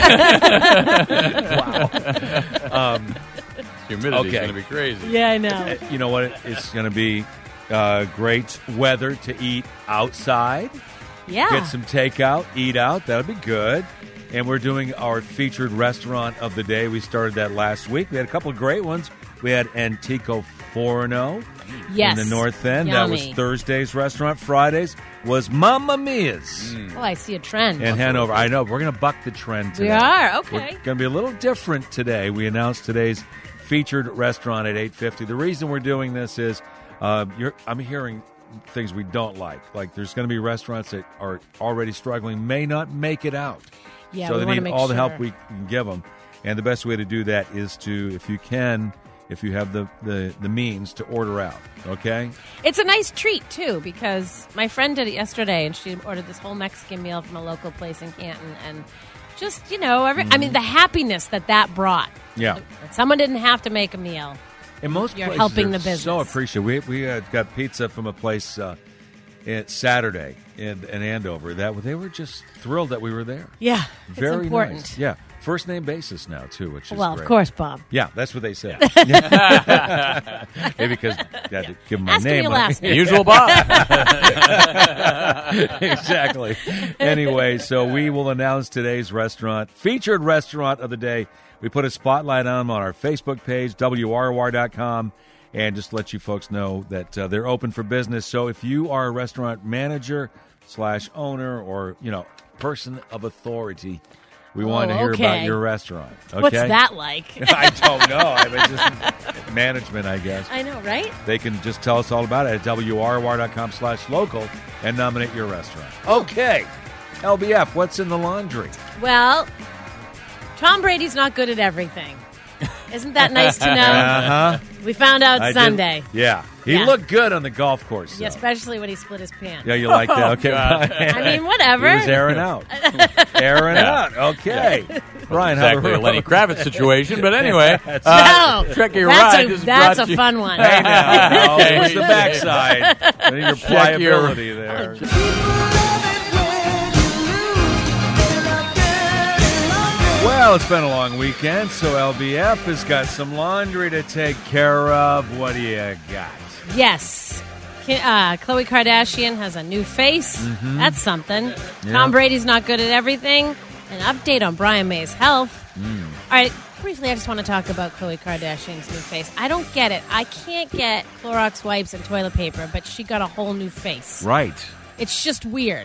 um, Humidity's Okay. going to be crazy. Yeah, I know. you know what? It's going to be uh, great weather to eat outside. Yeah. Get some takeout, eat out. That'll be good. And we're doing our featured restaurant of the day. We started that last week. We had a couple of great ones. We had Antico Forno Yes. in the North End. That was Yummy. Thursday's restaurant. Fridays was Mamma Mia's Oh, I see a trend. in Hanover. I know. We're going to buck the trend today. We are. Okay. We're going to be a little different today. We announced today's featured restaurant at eight fifty. The reason we're doing this is uh, you're, I'm hearing things we don't like. Like there's going to be restaurants that are already struggling, may not make it out. Yeah, so we they wanna need make all the help sure. we can give them. And the best way to do that is to, if you can, if you have the, the, the means, to order out. Okay? It's a nice treat, too, because my friend did it yesterday, and she ordered this whole Mexican meal from a local place in Canton. And just, you know, every, I mean, the happiness that that brought. Yeah. That someone didn't have to make a meal. And most You're places helping are the business. so appreciative. We we uh, got pizza from a place uh, at Saturday in, in Andover. That they were just thrilled that we were there. Yeah, Very it's important. nice. Yeah, first name basis now too, which is Well, great. of course, Bob. Yeah, that's what they said. Maybe because I had to give them my Ask him name. your last name. Usual Bob. Exactly. Anyway, so we will announce today's restaurant, featured restaurant of the day. We put a spotlight on them on our Facebook page, W R O R dot com, and just let you folks know that uh, they're open for business. So if you are a restaurant manager slash owner or, you know, person of authority, we Oh, want to hear okay. about your restaurant. Okay? What's that like? I don't know. I mean, just management, I guess. I know, right? They can just tell us all about it at W R O R dot com slash local and nominate your restaurant. Okay. L B F, what's in the laundry? Well, Tom Brady's not good at everything. Isn't that nice to know? Uh-huh. We found out I did- Sunday. Yeah. He Yeah. looked good on the golf course. Yeah, though. especially when he split his pants. Yeah, you like that? Okay. I mean, whatever. He was airing out. airing Yeah. out. Okay. Brian, Exactly how a Lenny Kravitz situation, but anyway. That's- uh, No, Check Your that's Ride a, is that's brought a to- fun one. Hey, now. Okay. It was the backside. Your Check your- pliability there. Well, it's been a long weekend, so L B F has got some laundry to take care of. What do you got? Yes. Ki- Uh, Khloe Kardashian has a new face. Mhm. That's something. Yeah. Tom Brady's not good at everything. An update on Brian May's health. Mm. All right, briefly, I just want to talk about Khloe Kardashian's new face. I don't get it. I can't get Clorox wipes and toilet paper, but she got a whole new face. Right. It's just weird.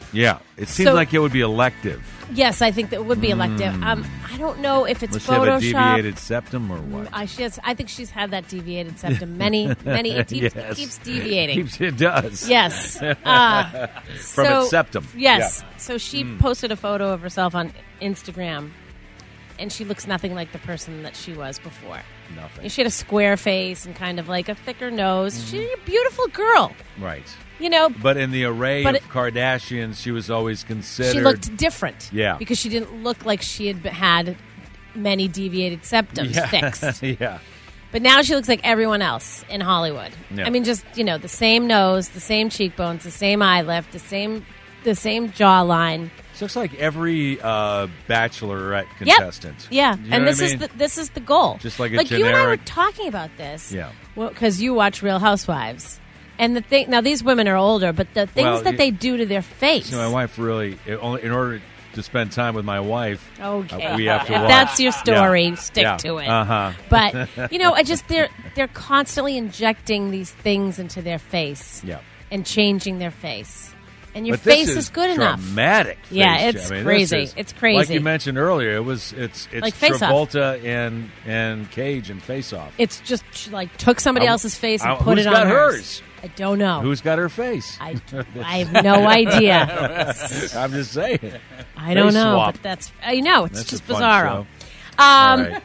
Yeah, it seems So- like it would be elective. Yes, I think that would be elective. Um, I don't know if it's Must have a Photoshop. deviated septum or what? I, she has, I think she's had that deviated septum many, many. It keeps, Yes. it keeps deviating. Keeps- it does. Yes. Uh, From so- its septum. Yes. Yeah. So she Mm. posted a photo of herself on Instagram, and she looks nothing like the person that she was before. Nothing. She had a square face and kind of like a thicker nose. Mm-hmm. She's a beautiful girl. Right. You know, But in the array But of it- Kardashians, she was always considered. she looked different. Yeah. Because she didn't look like she had be- had many deviated septums yeah. fixed. yeah. But now she looks like everyone else in Hollywood. Yeah. I mean, just, you know, the same nose, the same cheekbones, the same eye lift, the same the same jawline. She looks like every uh, Bachelorette Yep. contestant. Yeah, You know and what this I is mean? the, this is the goal. Just like a like you and I were generic- talking about this. Yeah. Well, because you watch Real Housewives, and the thing now these women are older, but the things Well, that you- they do to their face. So my wife really, it only, in order to spend time with my wife, Okay. uh, we have to If watch. that's your story, Yeah. stick Yeah. to it. Uh-huh. But you know, I just they're they're constantly injecting these things into their face. Yeah. And changing their face. And your But this face is, good enough. Dramatic. Yeah, face, it's I mean, crazy. this is- It's crazy. Like you mentioned earlier, it was it's it's Like Face Off. Travolta and and Cage and Face Off. It's just she, like took somebody I- else's face and I- put who's it on got hers. hers? I don't know. Who's got her face? I, I have no idea. I'm just saying. I don't Face know, swap. but that's I know it's That's just a fun bizarro. show. Um, All right.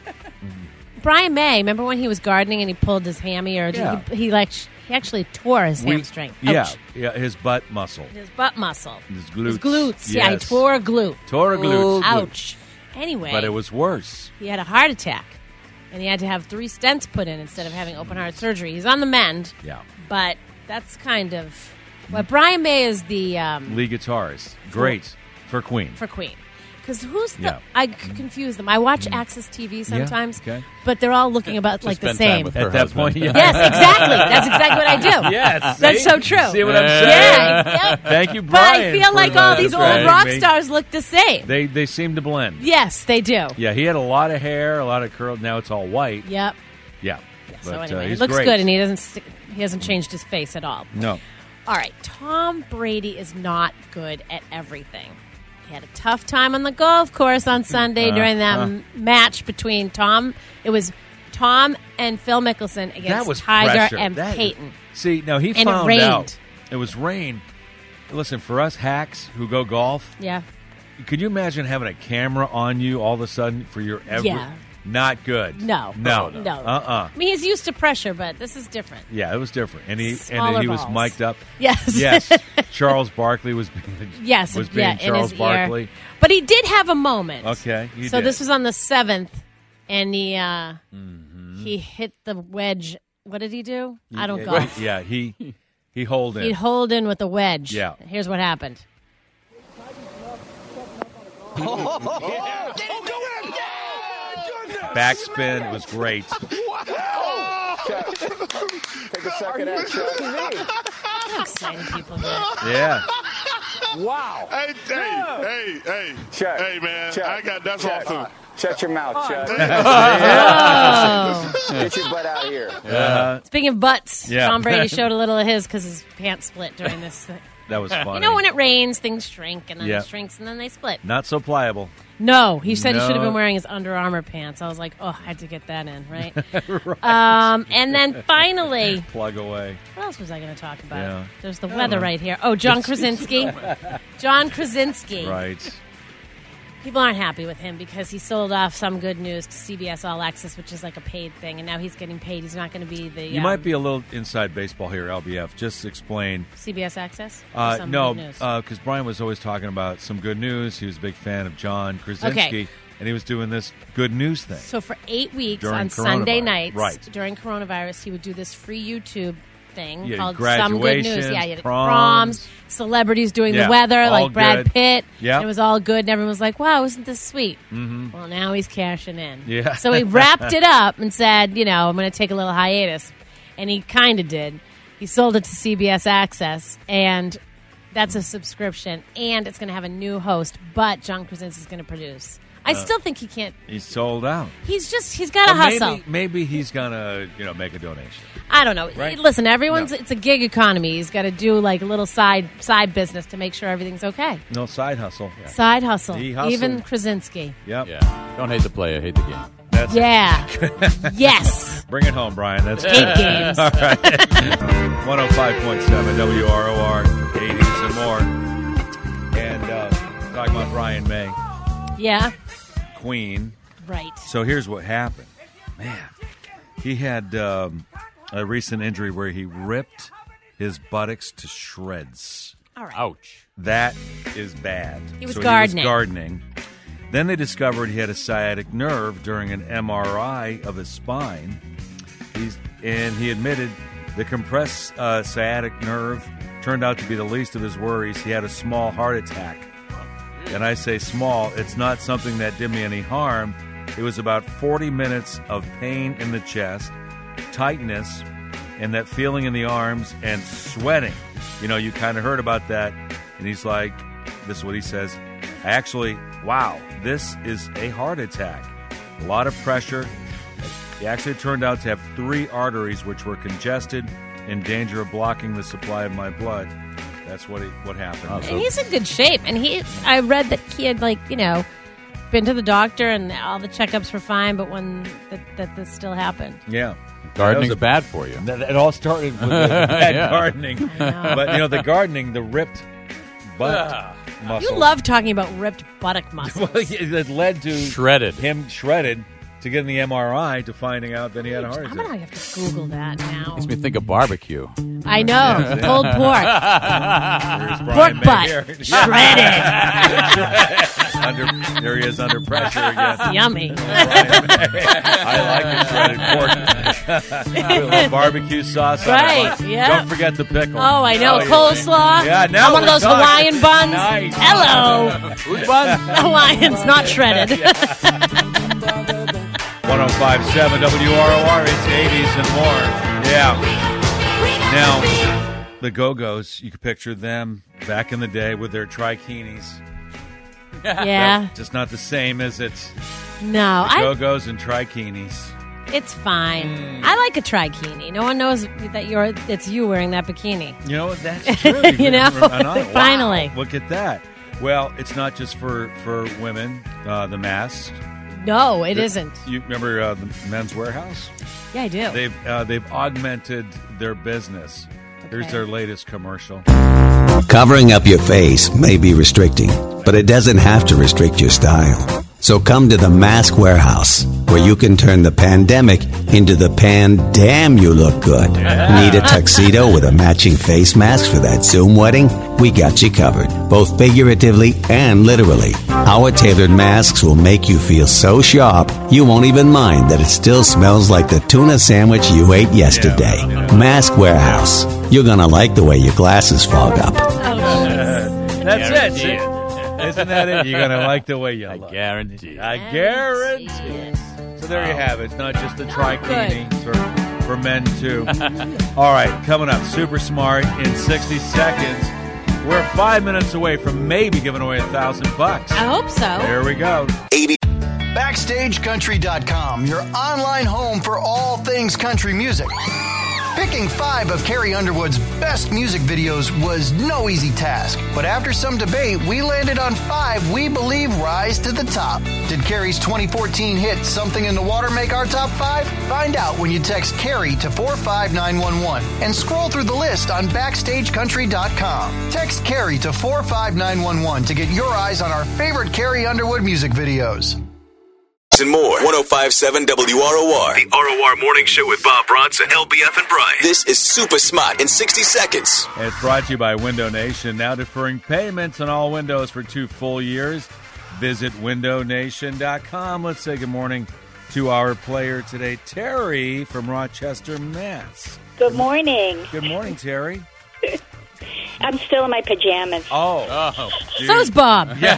Brian May, remember when he was gardening and he pulled his hammy, or did Yeah. he, he like sh- he actually tore his We- hamstring? Yeah, Ouch. yeah, his butt muscle, His butt muscle, his glutes, his glutes. Yeah, he Yes. tore a glute. Tore a glute. Ouch. Anyway, But it was worse. he had a heart attack, and he had to have three stents put in instead of having open heart surgery. He's on the mend. Yeah. But that's kind of well. Brian May is the um, Lead guitarist, great for Queen. for Queen. Because who's the? Yeah. I c- confuse them. I watch Access T V sometimes, okay. but they're all looking about To like the spend time same. with her At that husband. point, yeah. Yes, exactly. That's exactly what I do. Yes, That's see? so true. See what I'm saying? Yeah. Yep. Thank you, But Brian. I feel for like the- all these old describing rock me. stars look the same. They they seem to blend. Yes, they do. Yeah, he had a lot of hair, a lot of curls. Now it's all white. Yep. Yeah. So But, anyway, uh, it he's looks great. good, and he doesn't. St- he hasn't changed his face at all. No. All right, Tom Brady is not good at everything. He had a tough time on the golf course on Sunday Uh, during that uh. m- match between Tom. It was Tom and Phil Mickelson against That was Tiger pressure. and That- Peyton. See, now he And it found rained. out. It was rain. Listen, for us hacks who go golf, Yeah, could you imagine having a camera on you all of a sudden for your every? Yeah. Not good. no, No. no. Uh-uh. I mean, he's used to pressure, but this is different. Yeah, it was different, and he and Smaller then he was balls. mic'd up. Yes, Yes, Charles Barkley was being yes, was being yeah, Charles in his Barkley. ear. But he did have a moment. Okay, he so did. this was on the seventh, and he uh, Mm-hmm. he hit the wedge. What did he do? I don't yeah, golf. Yeah, he he holed in. He'd hold in with a wedge. Yeah. Here's what happened. Backspin was great. Take a second and check. How excited people get. Yeah. Wow. Hey, hey, hey, hey, Check. hey, man! Check. I got that's Check. off too. Shut your mouth, Chuck. Oh. Get your butt out of here. Uh, Speaking of butts, Yeah. Tom Brady showed a little of his because his pants split during this thing. that was funny. You know, when it rains, things shrink, and then Yeah. it shrinks, and then they split. Not so pliable. No, he said he should have No. been wearing his Under Armour pants. I was like, oh, I had to get that in, right? um, and then finally, Plug away. what else was I going to talk about? Yeah. There's the I weather don't know. right here. Oh, John Krasinski. John Krasinski. Right. People aren't happy with him because he sold off some good news to C B S All Access, which is like a paid thing, and now he's getting paid. He's not going to be the You um, might be a little inside baseball here, L B F. Just explain. C B S Access. Or Uh, some no, good news? because Brian was always talking about some good news. He was a big fan of John Krasinski, Okay. and he was doing this good news thing. So for eight weeks During on Sunday coronavirus. nights, Right. during coronavirus, he would do this free YouTube thing Yeah, called Some Good News. graduations, Yeah, you had proms. proms, celebrities doing Yeah, the weather, all like Brad good. Pitt. Yep. And it was all good, and everyone was like, wow, isn't this sweet? Mm-hmm. Well, now he's cashing in. Yeah. So he wrapped it up and said, you know, I'm going to take a little hiatus. And he kind of did. He sold it to C B S Access, and that's a subscription, and it's going to have a new host, but John Krasinski is going to produce. I Uh, still think he can't. He's sold out. He's just, he's got to But hustle. Maybe, maybe he's gonna, you know, make a donation. I don't know. Right? Listen, everyone's, No. it's a gig economy. He's got to do like a little side side business to make sure everything's okay. No side hustle. Side hustle. He hustled. Even Krasinski. Yep. Yeah. Don't hate the player, hate the game. That's Yeah. Yes. Bring it home, Brian. That's Hate good. games. All right. one oh five point seven W R O R, eighties and more. And uh, talking about Brian May, Yeah. Queen. Right. So here's what happened. Man, he had um, a recent injury where he ripped his buttocks to shreds. All right. Ouch. That is bad. He was so gardening. He was gardening. Then they discovered he had a sciatic nerve during an M R I of his spine. He's, and he admitted the compressed uh, sciatic nerve turned out to be the least of his worries. He had a small heart attack. And I say small, it's not something that did me any harm. It was about forty minutes of pain in the chest, tightness, and that feeling in the arms, and sweating. You know, you kind of heard about that. And he's like, this is what he says, actually, wow, this is a heart attack. A lot of pressure. He actually turned out to have three arteries which were congested, in danger of blocking the supply of my blood. That's what he, what happened. Oh, And he's in good shape. And he, I read that he had, like, you know, been to the doctor and all the checkups were fine, but when that, that this still happened. Yeah. Gardening's That was a- bad for you. That, it all started with the bad Yeah. gardening. But, you know, the gardening, the ripped butt Ah. muscles. You love talking about ripped buttock muscles. Well, it led to Shredded. him shredded to getting the M R I to finding out that he had a heart I'm attack. going to have to Google that now. Makes me think of barbecue. I know. Pulled pork. Here's Pork Brian May butt. here. Shredded. under, there he is under pressure again. Yummy. I like the shredded pork. With a little barbecue sauce on Right, it. yeah. Don't forget the pickle. Oh, I know. yeah. Coleslaw. Yeah, now On one of we're those talking. Hawaiian buns. Nice. Hello. Who's bun? Hawaiians, not shredded. one oh five point seven W R O R, it's eighties and more. Yeah. Now, the Go-Go's, you can picture them back in the day with their trikinis. Yeah. Just not the same, is it? No, The I, Go-Go's and trikinis. it's fine. I like a trikini. No one knows that you're. It's you wearing that bikini. You know, that's true. You know? Wow, Finally. look at that. Well, it's not just for, for women, uh, the mask. No, it The- isn't. You remember uh, the Men's Warehouse? Yeah, I do. They've uh, they've augmented their business. Here's their latest commercial. Covering up your face may be restricting, but it doesn't have to restrict your style. So come to the Mask Warehouse, where you can turn the pandemic into the pan damn you look good. Need a tuxedo with a matching face mask for that Zoom wedding? We got you covered, both figuratively and literally. Our tailored masks will make you feel so sharp, you won't even mind that it still smells like the tuna sandwich you ate yesterday. Mask Warehouse. You're gonna like the way your glasses fog up. That's it. See? Isn't that it? You're gonna like the way you I look. guarantee. I guarantee it. So there you have it. It's not just the trikini for, for men too. All right, coming up, Super Smart in sixty seconds. We're five minutes away from maybe giving away a thousand bucks. I hope so. There we go. Backstage Country dot com, your online home for all things country music. Picking five of Carrie Underwood's best music videos was no easy task, but after some debate, we landed on five we believe rise to the top. Did Carrie's twenty fourteen hit Something in the Water make our top five? Find out when you text Carrie to four five nine one one and scroll through the list on Backstage Country dot com. Text Carrie to four five nine one one to get your eyes on our favorite Carrie Underwood music videos. And more. one oh five point seven W R O R. The R O R Morning Show with Bob Bronson, L B F, and Brian. This is Super Smart in sixty seconds. And it's brought to you by Window Nation. Now deferring payments on all windows for two full years. Visit window nation dot com. Let's say good morning to our player today, Terry from Rochester, Mass. Good morning. Good morning, Terry. I'm still in my pajamas. Oh. oh So's Bob. Yeah.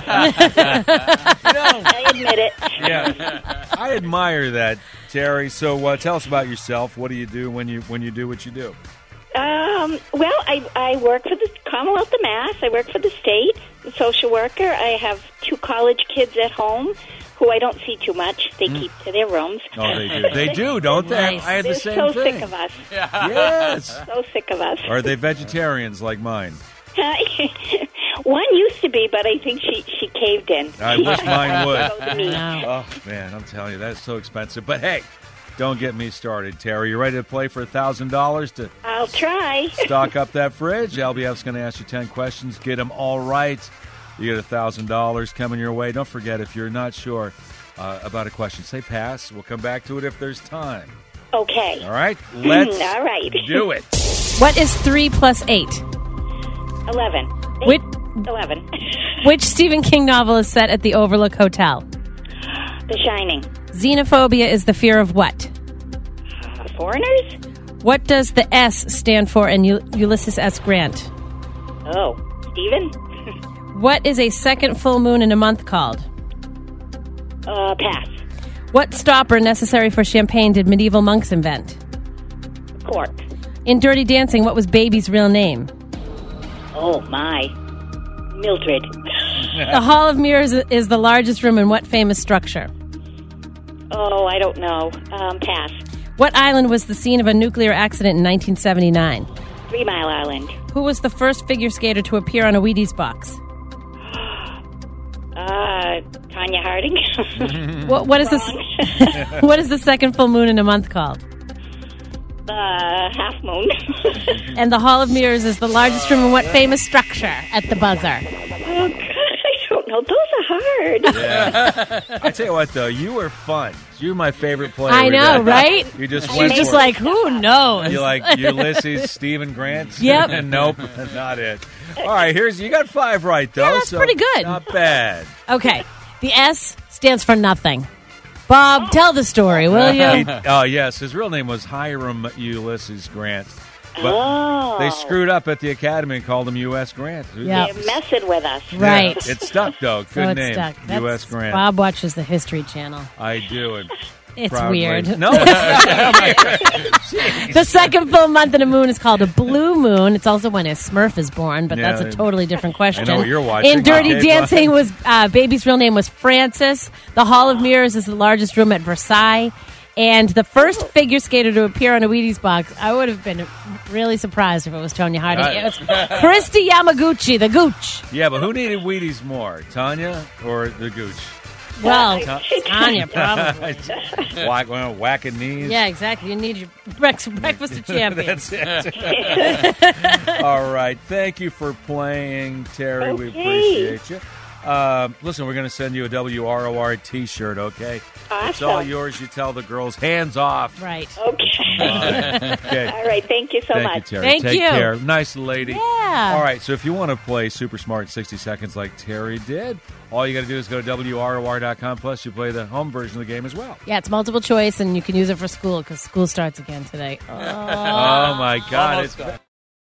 I admit it. Yeah. I admire that, Terry. So uh, tell us about yourself. What do you do when you when you do what you do? Um, well, I, I work for the Commonwealth of Mass. I work for the state, social worker. I have two college kids at home who I don't see too much. They keep to their rooms. Oh, they do. They do, don't they? I had the They're same so thing. sick of us. Yes. So sick of us. Are they vegetarians like mine? One used to be, but I think she, she caved in. I wish mine would. Go to meat. Oh, man, I'm telling you, that's so expensive. But, hey, don't get me started, Terry. You ready to play for one thousand dollars to I'll try. stock up that fridge? L B F's going to ask you ten questions. Get them all right. You get one thousand dollars coming your way. Don't forget, if you're not sure uh, about a question, say pass. We'll come back to it if there's time. Okay. All right? Let's All right. do it. What is three plus eight? Eleven. Which, Eleven. which Stephen King novel is set at the Overlook Hotel? The Shining. Xenophobia is the fear of what? Uh, foreigners? What does the S stand for in U- Ulysses S. Grant? Oh, Stephen? What is a second full moon in a month called? Uh, pass. What stopper necessary for champagne did medieval monks invent? Cork. In Dirty Dancing, what was Baby's real name? Oh, my. Mildred. The Hall of Mirrors is the largest room in what famous structure? Oh, I don't know. Um, pass. What island was the scene of a nuclear accident in nineteen seventy-nine? Three Mile Island. Who was the first figure skater to appear on a Wheaties box? Uh, Tanya Harding. What, what is the What is the second full moon in a month called? Uh, half moon. And the Hall of Mirrors is the largest room in what famous structure? At the buzzer. Oh, God, I don't know. Those are hard. Yeah. I tell you what, though, you were fun. You're my favorite player. I we know, got. right? You just She's went just for it. like, who knows? You like Ulysses, Stephen Grant? Yep. Nope, not it. All right, here's you got five right though. Yeah, that's so pretty good. Not bad. Okay. The S stands for nothing. Bob, tell the story, will He- you? Oh yes, his real name was Hiram Ulysses Grant, but Oh. they screwed up at the academy and called him U S Grant. Yeah. They're messing with us. Right. Yeah, it stuck though. Good So it's name, stuck. U S That's- Grant. Bob watches the History Channel. I do it. It's proudly. weird. No. The second full month in a moon is called a blue moon. It's also when a Smurf is born, but Yeah, that's a totally different question. I know what you're watching. In Dirty Okay, Dancing, fine. was uh, Baby's real name was Francis. The Hall of Mirrors is the largest room at Versailles. And the first figure skater to appear on a Wheaties box, I would have been really surprised if it was Tonya Harding. Right. It was Christy Yamaguchi, the Gooch. Yeah, but who needed Wheaties more, Tanya or the Gooch? Well, Ta- Tanya probably. Whack, well, whacking knees. Yeah, exactly. You need your breakfast, breakfast of champions. That's it. All right. Thank you for playing, Terry. We Okay. appreciate you. Um, listen, we're going to send you a W R O R T-shirt, okay? It's all Awesome. yours. You tell the girls, hands off. Right. Okay. Okay. All right. Thank you so Thank much. you, Terry. Thank Take you. care. Nice lady. Yeah. All right, so if you want to play Super Smart sixty seconds like Terry did, all you got to do is go to W R O R dot com. Plus, you play the home version of the game as well. Yeah, it's multiple choice, and you can use it for school because school starts again today. Oh, Oh, my God. Almost It's, done.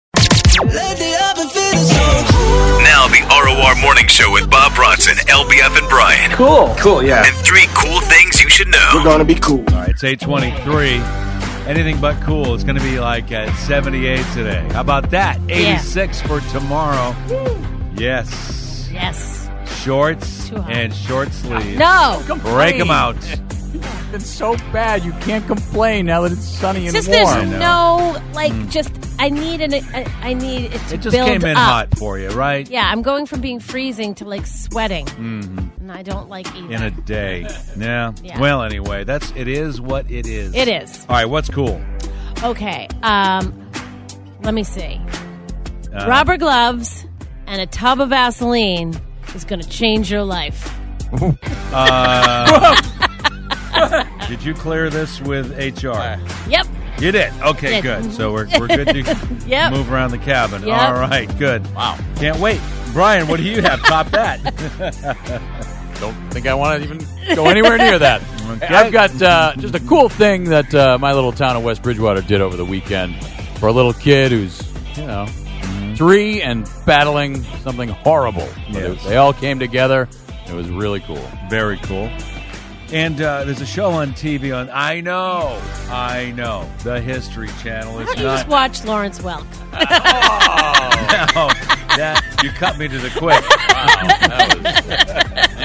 Now the R O R Morning Show with Bob Bronson, L B F, and Brian. Cool. Cool, yeah. And three cool things you should know. We're gonna be cool. all right, it's eight twenty-three. Anything but cool. It's going to be like at seventy-eight today. How about that? eighty-six for tomorrow. Yes. yes. Shorts Too hot. and short sleeves. No. Break them out. It's been so bad. You can't complain now that it's sunny It's and just warm. there's no, like, just, I need an, I, I need it to It just build came in up. hot for you, right? Yeah, I'm going from being freezing to, like, sweating. Mm-hmm. And I don't like either. In a day. Yeah. Yeah. Well, anyway, that's it is what it is. It is. All right, what's cool? Okay, um, let me see. Uh, Rubber gloves and a tub of Vaseline is going to change your life. Uh, did you clear this with H R? Yep. You did. Okay, Did. good. So we're we're good to Yep. move around the cabin. Yep. All right, good. Wow. Can't wait. Brian, what do you have? Top that. Don't think I want to even go anywhere near that. Okay. I've got uh, just a cool thing that uh, my little town of West Bridgewater did over the weekend for a little kid who's, you know, three and battling something horrible. But Yes. it- they all came together. It was really cool. Very cool. And uh, there's a show on T V on. I know, I know, the History Channel. How It's do you not. just watch Lawrence Welk? No, that you cut me to the quick. Wow, that was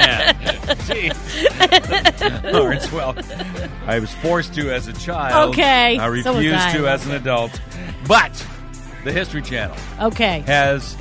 Jeez. Lawrence, well, I was forced to as a child. Okay, I so was refused I. to as an adult. But the History Channel Okay. has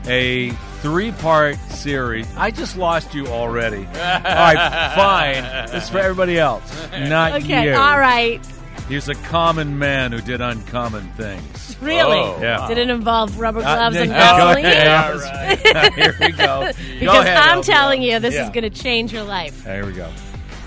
a three-part series. I just lost you already. All right, fine. This is for everybody else, not Okay, you. all right. He's a common man who did uncommon things. Really? Oh, yeah. Did it involve rubber Uh, gloves and go Vaseline? ahead. All right. Here we go. Because Go ahead, I'm L B L. telling you, this Yeah. is going to change your life. Here we go.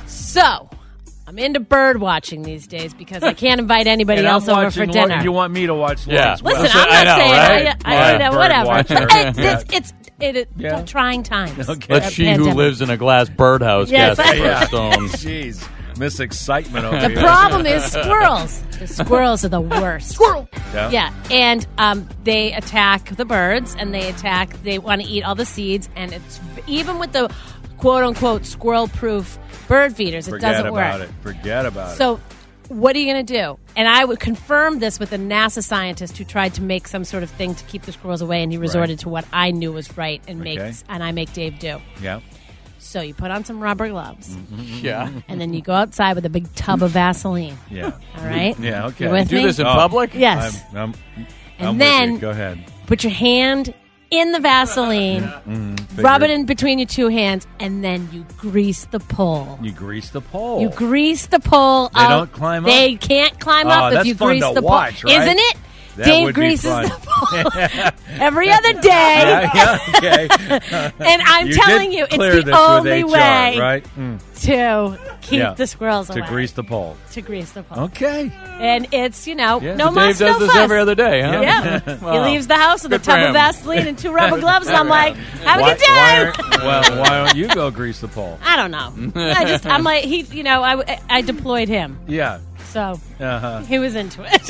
So, I'm into bird watching these days because I can't invite anybody And else I'm over for watching dinner. Lo- You want me to watch Yeah. Lawrence Welk. Listen, I'm I not know, saying right? I, I, Yeah, I know bird whatever. watcher. But it, Yeah. it's it's it, it, Yeah. trying times. Okay. Let she who Pandemic. lives in a glass birdhouse Yes. cast the Yeah. first stone. Jeez. Miss Excitement over The here. problem is squirrels. The squirrels are the worst. Squirrel. Yeah. Yeah, and um, they attack the birds, and they attack. They want to eat all the seeds, and it's even with the quote unquote squirrel proof bird feeders, it Forget doesn't about work. it. Forget about it. So, what are you going to do? And I would confirm this with a NASA scientist who tried to make some sort of thing to keep the squirrels away, and he resorted to what I knew was right, and Okay. makes and I make Dave do. Yeah. So you put on some rubber gloves, Yeah. and then you go outside with a big tub of Vaseline. Yeah. All right. Yeah, okay. You with Do me? this in Oh. public? Yes. I'm, I'm, And I'm then- with you. Go ahead. Put your hand in the Vaseline, Mm, rub it figured. in between your two hands, and then you grease the pole. You grease the pole. You grease the pole. They up. don't climb up? They can't climb Oh, up if that's you fun grease to the watch, pole. right? Isn't it? That Dave would be greases fun. the pole every other day. Yeah, yeah, okay. And I'm You telling did you, it's clear the this only with H R, way right? Mm. to keep Yeah. the squirrels To away. grease the pole. To grease the pole. Okay. And it's, you know, Yeah. no Dave muss, does no this fuss. every other day, huh? Yeah. Wow. He leaves the house with Good a for tub of him. Vaseline and two rubber gloves, and I'm like, have a why, good time. Why, are- well, why don't you go grease the pole? I don't know. I just, I'm like, he, you know, I, I deployed him. Yeah. So Uh-huh. he was into it.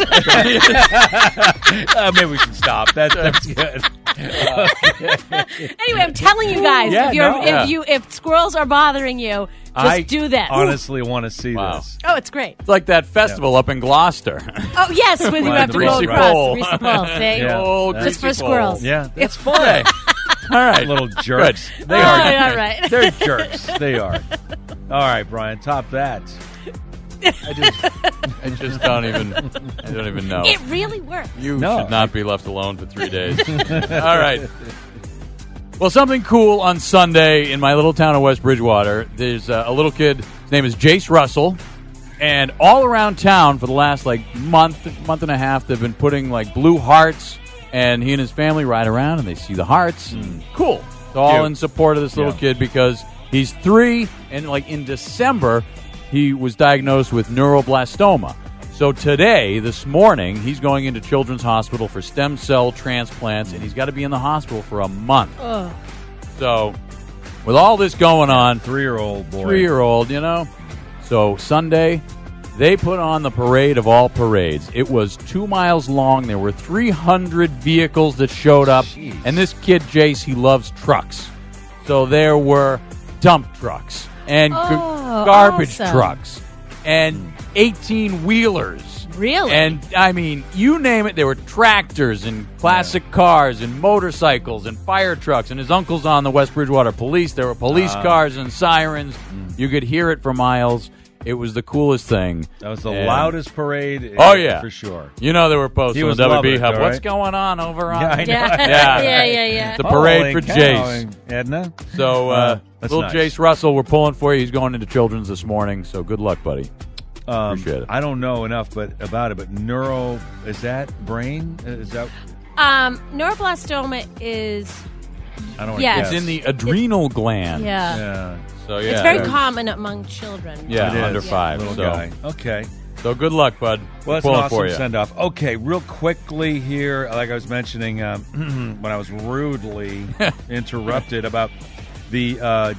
uh, maybe we should stop. That, that's good. Anyway, I'm telling you guys, Yeah, if you're, no. if Yeah. you, if squirrels are bothering you, just I do this. honestly want to see Wow. this. Oh, it's great. It's like that festival up in Gloucester. Oh, yes, when you Right, have to go greasy across. pole. Greasy pole, see? Yeah. Old Just Just for greasy pole. squirrels. Yeah, that's fun. All right. Little jerks. They Oh, are. all right. They're jerks. They are. All right, Brian, top that. I just, I just don't even, I don't even know. It really works. You No. should not be left alone for three days. All right. Well, something cool on Sunday in my little town of West Bridgewater. There's uh, a little kid. His name is Jace Russell. And all around town for the last, like, month, month and a half, they've been putting, like, blue hearts. And he and his family ride around, and they see the hearts. And cool. It's all Cute. in support of this little Yeah. kid because he's three. And, like, in December, he was diagnosed with neuroblastoma. So today, this morning, he's going into Children's Hospital for stem cell transplants, and he's got to be in the hospital for a month. Ugh. So, with all this going on, Three-year-old boy. three-year-old, you know. So Sunday, they put on the parade of all parades. It was two miles long. There were three hundred vehicles that showed up, Jeez. and this kid Jace, he loves trucks. So there were dump trucks and g- Oh, garbage awesome. trucks and eighteen-wheelers. Really? And, I mean, you name it, there were tractors and classic cars and motorcycles and fire trucks. And his uncle's on the West Bridgewater Police. There were police Ah. cars and sirens. You could hear it for miles. It was the coolest thing. That was the And- loudest parade. Oh, uh, yeah. For sure. You know, there were posts He on was the W B loving it, Hub. all What's right? going on over on? Yeah, I know. Yeah. Yeah. yeah, yeah, yeah. The parade Holy for cow, Jace. Edna. So, uh, Uh, that's little nice. Jace Russell, we're pulling for you. He's going into Children's this morning. So, good luck, buddy. Um, Appreciate it. I don't know enough but about it, but neuro, is that brain? Is that, Um, neuroblastoma is, I don't Yes. guess. It's in the adrenal gland. yeah. Yeah. So, yeah. It's very that's- common among children. Yeah, It is. under five. Little so. guy. Okay. So good luck, bud. Well, that's We're an pulling for awesome you. send off. Okay, real quickly here, like I was mentioning um, when I was rudely interrupted about the uh,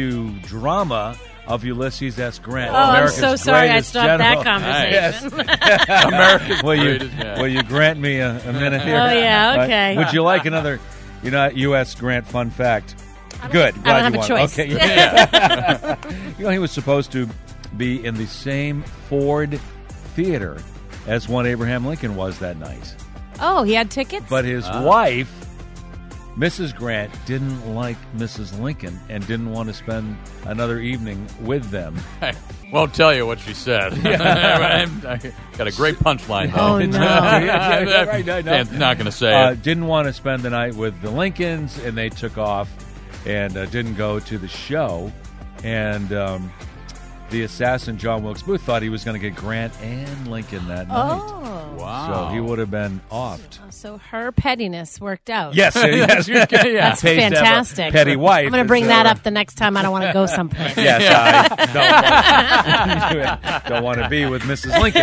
docudrama of Ulysses S. Grant. Oh, I'm America's so sorry I greatest stopped general. that conversation. Yes. America's will you greatest, yeah. will you grant me a, a minute here? Oh, yeah, Uh, okay. would you like another, you know, U S. Grant fun fact? Good. I Glad don't have you a want- choice. Okay. Yeah. You know, he was supposed to be in the same Ford theater as one Abraham Lincoln was that night. Oh, he had tickets? But his Ah. wife Missus Grant didn't like Missus Lincoln and didn't want to spend another evening with them. I won't tell you what she said. Yeah. I got a great punchline, though. Oh, no. yeah, yeah, right, I know. I'm not going to say Uh, it. didn't want to spend the night with the Lincolns, and they took off and uh, didn't go to the show. And um, the assassin, John Wilkes Booth, thought he was going to get Grant and Lincoln that night. Oh. Wow. So he would have been offed. So her pettiness worked out. Yes, yes. Yeah. That's Pays to have a fantastic. petty wife. I'm going to bring It's, that uh, up the next time I don't want to go someplace. Yes, I don't want, don't want to be with Missus Lincoln.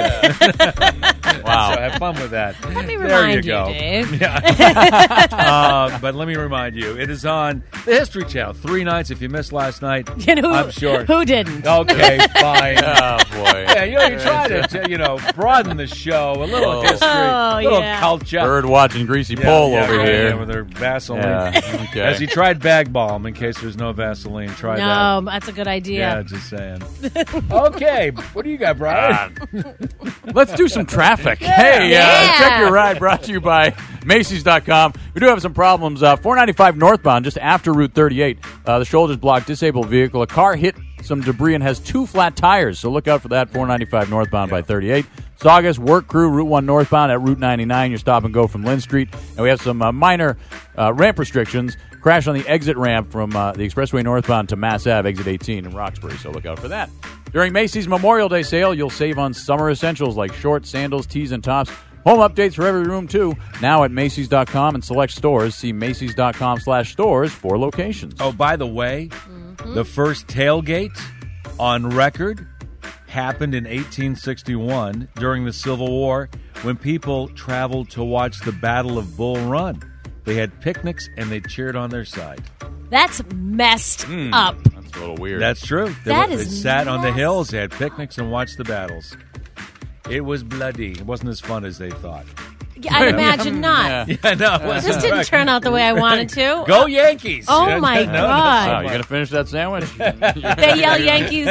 Wow. So have fun with that. Let me there remind you you, go. Dave. Yeah. uh, but let me remind you, it is on the History Channel. Three nights. If you missed last night, You know, who, I'm sure. Who didn't? Okay, fine. Oh, boy. Yeah, you know, you try to, you know, broaden the show, a little Oh. history, Oh, a little yeah. culture. Bird watching Greasy Yeah, Pole yeah, over yeah, here. yeah, with her Vaseline. Yeah, okay. Has he tried bag balm? In case there's no Vaseline, try that. No, that's a good Yeah, idea. just saying. Okay, what do you got, Brian? Let's do some traffic. Hey, uh, Yeah. check your ride brought to you by Macy's dot com. We do have some problems. Uh, four ninety-five northbound, just after Route thirty-eight. Uh, the shoulders blocked, disabled vehicle. A car hit some debris and has two flat tires, so look out for that. four ninety-five northbound by thirty-eight. Saugus, work crew, Route one northbound at Route ninety-nine. Your stop and go from Lynn Street. And we have some uh, minor uh, ramp restrictions. Crash on the exit ramp from uh, the expressway northbound to Mass Ave, exit eighteen in Roxbury, so look out for that. During Macy's Memorial Day sale, you'll save on summer essentials like shorts, sandals, tees, and tops. Home updates for every room, too. Now at Macy's dot com and select stores. See Macy's dot com slash stores for locations. Oh, by the way, the first tailgate on record happened in eighteen sixty-one during the Civil War when people traveled to watch the Battle of Bull Run. They had picnics and they cheered on their side. That's messed Hmm. up. That's a little weird. That's true. They, That were- is they sat on the messed- hills, they had picnics and watched the battles. It was bloody. It wasn't as fun as they thought. Yeah, I'd imagine not. Yeah, no, it wasn't. This didn't turn out the way I wanted to. Go Yankees! Oh, Yeah, my no, God. Wow, you going to finish that sandwich? They yell Yankees.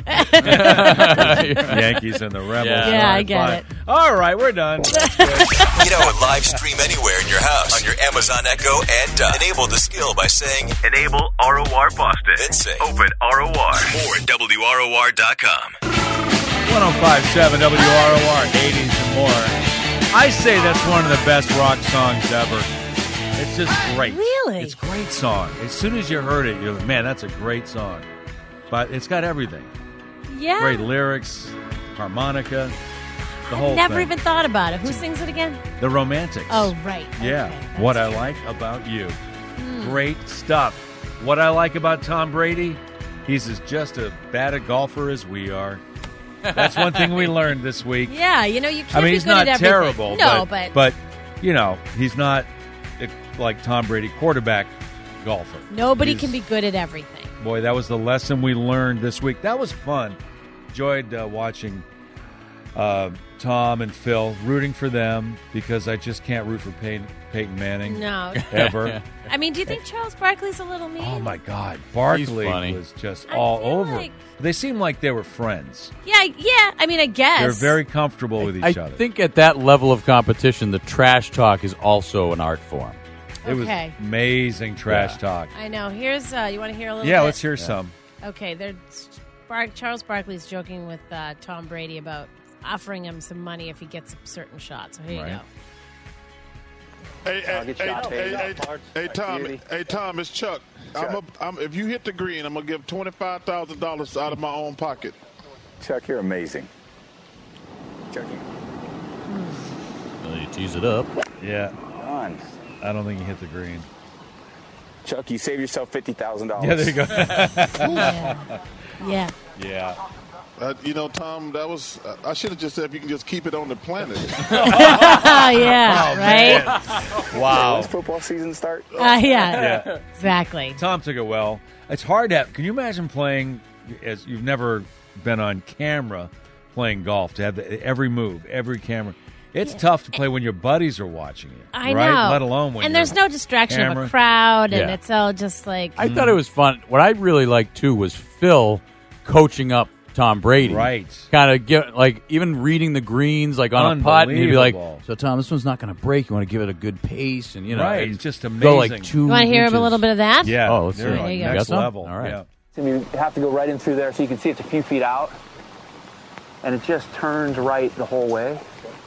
Yankees and the Rebels. Yeah. Yeah, All I right, get fine. it. All right, we're done. You know, and live stream anywhere in your house on your Amazon Echo and uh, enable the skill by saying Enable R O R Boston. Then say Open R O R. More at W R O R dot com. one oh five point seven W R O R, eighties and more. I say that's one of the best rock songs ever. It's just great. Really? It's a great song. As soon as you heard it, you're like, man, that's a great song. But it's got everything. Yeah. Great lyrics, harmonica, the whole Never thing. even thought about it. Who sings it again? The Romantics. Oh, right. Yeah. Okay, that's What I true. Like About You. Hmm. Great stuff. What I like about Tom Brady, he's as just as bad a golfer as we are. That's one thing we learned this week. Yeah, you know, you can't I mean, be he's good not at everything. terrible. No, but, but, but you know, he's not uh, like Tom Brady, quarterback golfer. nobody He's- can be good at everything. Boy, that was the lesson we learned this week. That was fun. Enjoyed uh, watching uh, Tom and Phil, rooting for them because I just can't root for Peyton, Peyton Manning. No. Ever. I mean, do you think Charles Barkley's a little mean? Oh my God, Barkley funny. was just I all feel over. like- They seemed like they were friends. Yeah, yeah. I mean, I guess. They're very comfortable with each I other. think at that level of competition, the trash talk is also an art form. It was Okay. amazing trash Yeah. talk. I know. Here's, uh, you want to hear a little Yeah, bit? let's hear some. Okay, they're, Bar- Charles Barkley's joking with uh, Tom Brady about offering him some money if he gets a certain shot. So here Right. you go. Hey, hey, I'll get hey, shot, hey, baby. hey, Parts, hey, Tom, beauty. hey, Tom, it's Chuck. I'm a, I'm, if you hit the green, I'm gonna give twenty-five thousand dollars out of my own pocket. Chuck, you're amazing. Chuck, you Well, you tease it up. Yeah, on. I don't think he hit the green. Chuck, you saved yourself fifty thousand dollars. Yeah, there you go. Yeah. Yeah. yeah. Uh, you know, Tom, that was uh, I should have just said if you can just keep it on the planet. Oh, yeah. right? Wow. When's football season start? Uh, yeah. Yeah. Exactly. Tom took it well. It's hard to. Can you imagine playing as you've never been on camera playing golf to have the, every move, every camera? It's tough to play when your buddies are watching you. I right? know. Let alone when and you're there's no distraction of camera. a crowd, and Yeah. it's all just like I thought it was fun. What I really liked, too, was Phil coaching up Tom Brady. Right. Kind of get like even reading the greens like on a putt, and he'd be like, Unbelievable. "So Tom, this one's not going to break. You want to give it a good pace, and you know, Right, and it's just Go amazing. like two. You want to hear inches. a little bit of that? Yeah. Oh, let's they're see. like you go. next Got some? level. All right. Yeah. And you have to go right in through there so you can see it's a few feet out. And it just turns right the whole way.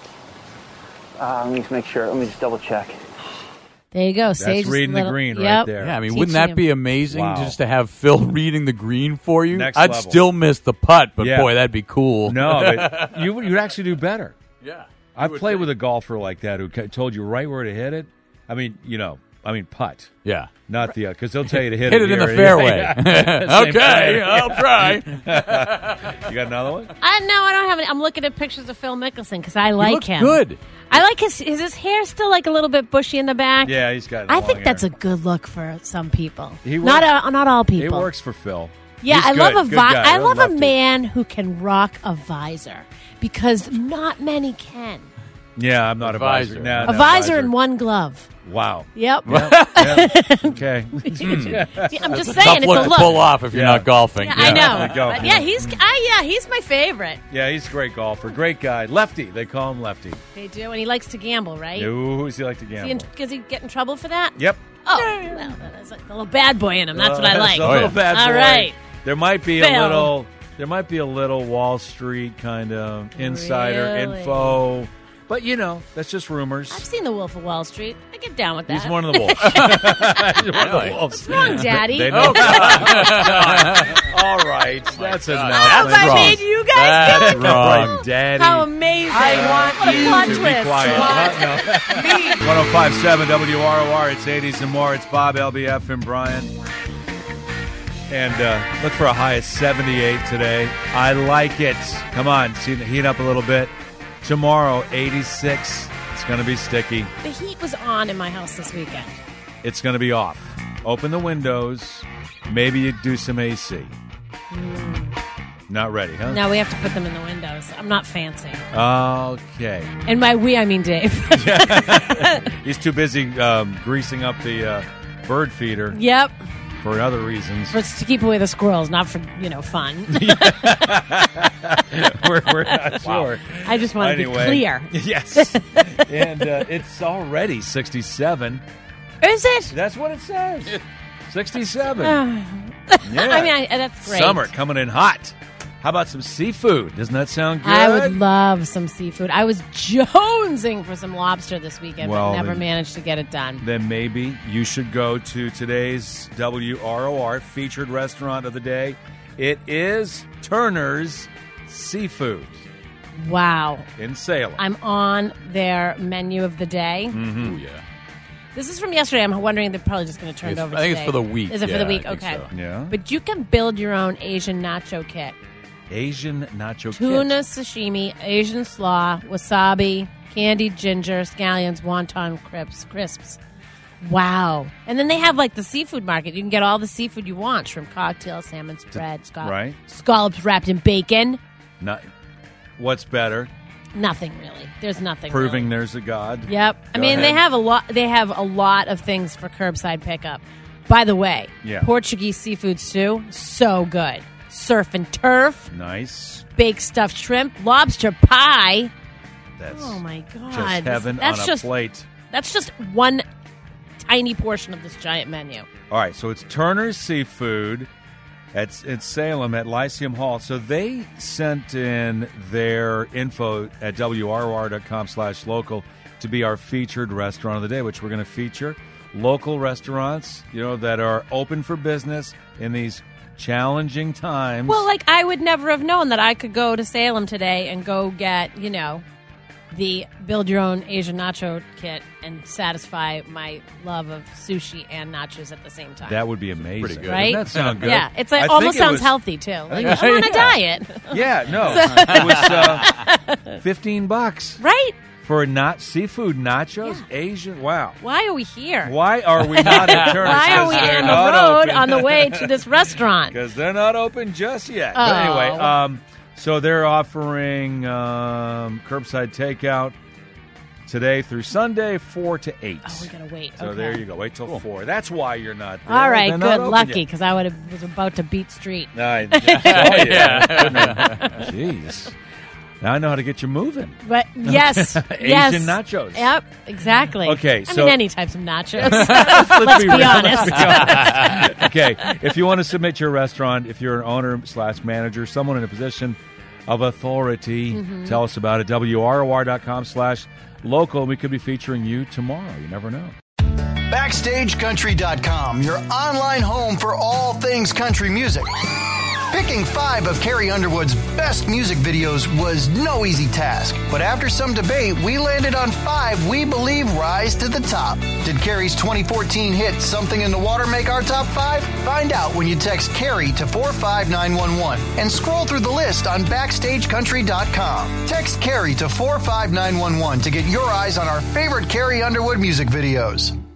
Uh, let me just make sure. Let me just double check. There you go. That's Sage's reading the little- green right yep. there. Yeah, I mean, Teaching wouldn't that him. be amazing Wow. just to have Phil reading the green for you? Next I'd level. still miss the putt, but Yeah. boy, that'd be cool. No, but you you'd actually do better. Yeah. I've played with a golfer like that who ca- told you right where to hit it. I mean, you know, I mean putt. Yeah. Not the because they'll tell you to hit, Hit it in here. the fairway. Yeah. Same Okay, thing. I'll try. You got another one? I no, I don't have any. I'm looking at pictures of Phil Mickelson because I like looks him. good. I like his. Is his hair still like a little bit bushy in the back? Yeah, he's got. I long think that's hair. a good look for some people. He not works- uh, not all It people. works for Phil. Yeah, He's I good. love a Good vi- guy. I love a lefty. man who can rock a visor because not many can. Yeah, I'm not a visor. visor. No, a no, visor and one glove. Wow. Yep. Yep, yep. Okay. Yeah, I'm just Tough saying, it's look a to look. pull off if you're Yeah. not golfing. Yeah, I know. There you go. But yeah, he's I, yeah, he's my favorite. Yeah, he's a great golfer. Great guy. Lefty. They call him Lefty. They do, and he likes to gamble, right? Ooh, does he like to Does he, gamble? in, does he get in trouble for that? Yep. Oh, well, that's like a little bad boy in him. That's what I Uh, like. a little bad All boy. right. There might be Phil. a little. There might be a little Wall Street kind of insider Really? info, but you know that's just rumors. I've seen The Wolf of Wall Street. I get down with that. He's one of the wolves. He's one of the Really? wolves. What's wrong, Daddy? They know. All right, that's enough. Have That's I wrong. made you guys That's feel wrong. Right, Daddy. How amazing. I want what a you plot to be twist. quiet. What? one oh five point seven W R O R. It's eighties and more. It's Bob, L B F, and Brian. And uh, look for a high of seventy-eight today. I like it. Come on, see it heat up a little bit. Tomorrow, eighty-six. It's going to be sticky. The heat was on in my house this weekend. It's going to be off. Open the windows. Maybe you do some A C. Not ready, huh? Now we have to put them in the windows. I'm not fancy. Okay. And by we, I mean Dave. He's too busy um, greasing up the uh, bird feeder Yep. for other reasons. For, to keep away the squirrels, not for, you know, fun. we're, we're not sure. I just want to Anyway, be clear. Yes. And uh, it's already sixty-seven. Is it? That's what it says. sixty-seven. Yeah. I mean, I, that's great. Summer coming in hot. How about some seafood? Doesn't that sound good? I would love some seafood. I was jonesing for some lobster this weekend, Well, but never then- managed to get it done. Then maybe you should go to today's W R O R featured restaurant of the day. It is Turner's Seafood Wow. in Salem. I'm on their menu of the day. Mm-hmm. Ooh, yeah. This is from yesterday. I'm wondering they're probably just going to turn It's- it over I think it's today. for the week. Is it for Yeah, the week? I think Okay. so. Yeah. But you can build your own Asian nacho kit. Asian nacho Tuna kit. sashimi, Asian slaw, wasabi, candied ginger, scallions, wonton crisps, crisps. Wow. And then they have like the seafood market. You can get all the seafood you want. Shrimp cocktail, salmon spread, scallops, Right. scallops wrapped in bacon. Not, what's better? Nothing really. There's nothing Proving really. there's a God. Yep. I Go mean, they ahead. have a lot. They have a lot of things for curbside pickup. By the way, Yeah. Portuguese seafood stew, so good. Surf and turf, Nice. baked stuffed shrimp, lobster pie. That's Oh my god, just heaven that's on a just, plate. That's just one tiny portion of this giant menu. All right, so it's Turner's Seafood. It's in Salem at Lyceum Hall. So they sent in their info at W R O R dot com slash local to be our featured restaurant of the day, which we're going to feature local restaurants, you know, that are open for business in these challenging times. Well, like I would never have known that I could go to Salem today and go get, you know, the build your own Asian nacho kit and satisfy my love of sushi and nachos at the same time. That would be amazing. Pretty good. Right? Doesn't that sound good? Yeah, it's like I almost think it sounds was- healthy too. I Like, think it was- I'm on a yeah. diet. Yeah, no. It was uh, fifteen bucks Right? for not seafood nachos. Asian. Wow. Why are we here? Why are we not at Turner's? Why are we Because they're on not the road open. on the way to this restaurant? Because they're not open just yet. But Oh. anyway, um, so they're offering um, curbside takeout today through Sunday, four to eight. Oh, we gotta wait. So okay. there you go. Wait till four. That's why you're not there. All right, They're not good, open lucky, yet. because I would have was about to beat Street. I saw you. Yeah. Jeez. Now I know how to get you moving. But yes, Asian yes. nachos. Yep, exactly. Okay, I so- mean any types of nachos. Let's, Let's be be real. honest. Let's be honest. Okay, if you want to submit your restaurant, if you're an owner slash manager, someone in a position of authority, Mhm. tell us about it. W R O R dot com slash local. We could be featuring you tomorrow. You never know. Backstage Country dot com, your online home for all things country music. Picking five of Carrie Underwood's best music videos was no easy task, but after some debate, we landed on five we believe rise to the top. Did Carrie's twenty fourteen hit Something in the Water make our top five? Find out when you text Carrie to four five nine one one and scroll through the list on Backstage Country dot com. Text Carrie to four five nine one one to get your eyes on our favorite Carrie Underwood music videos.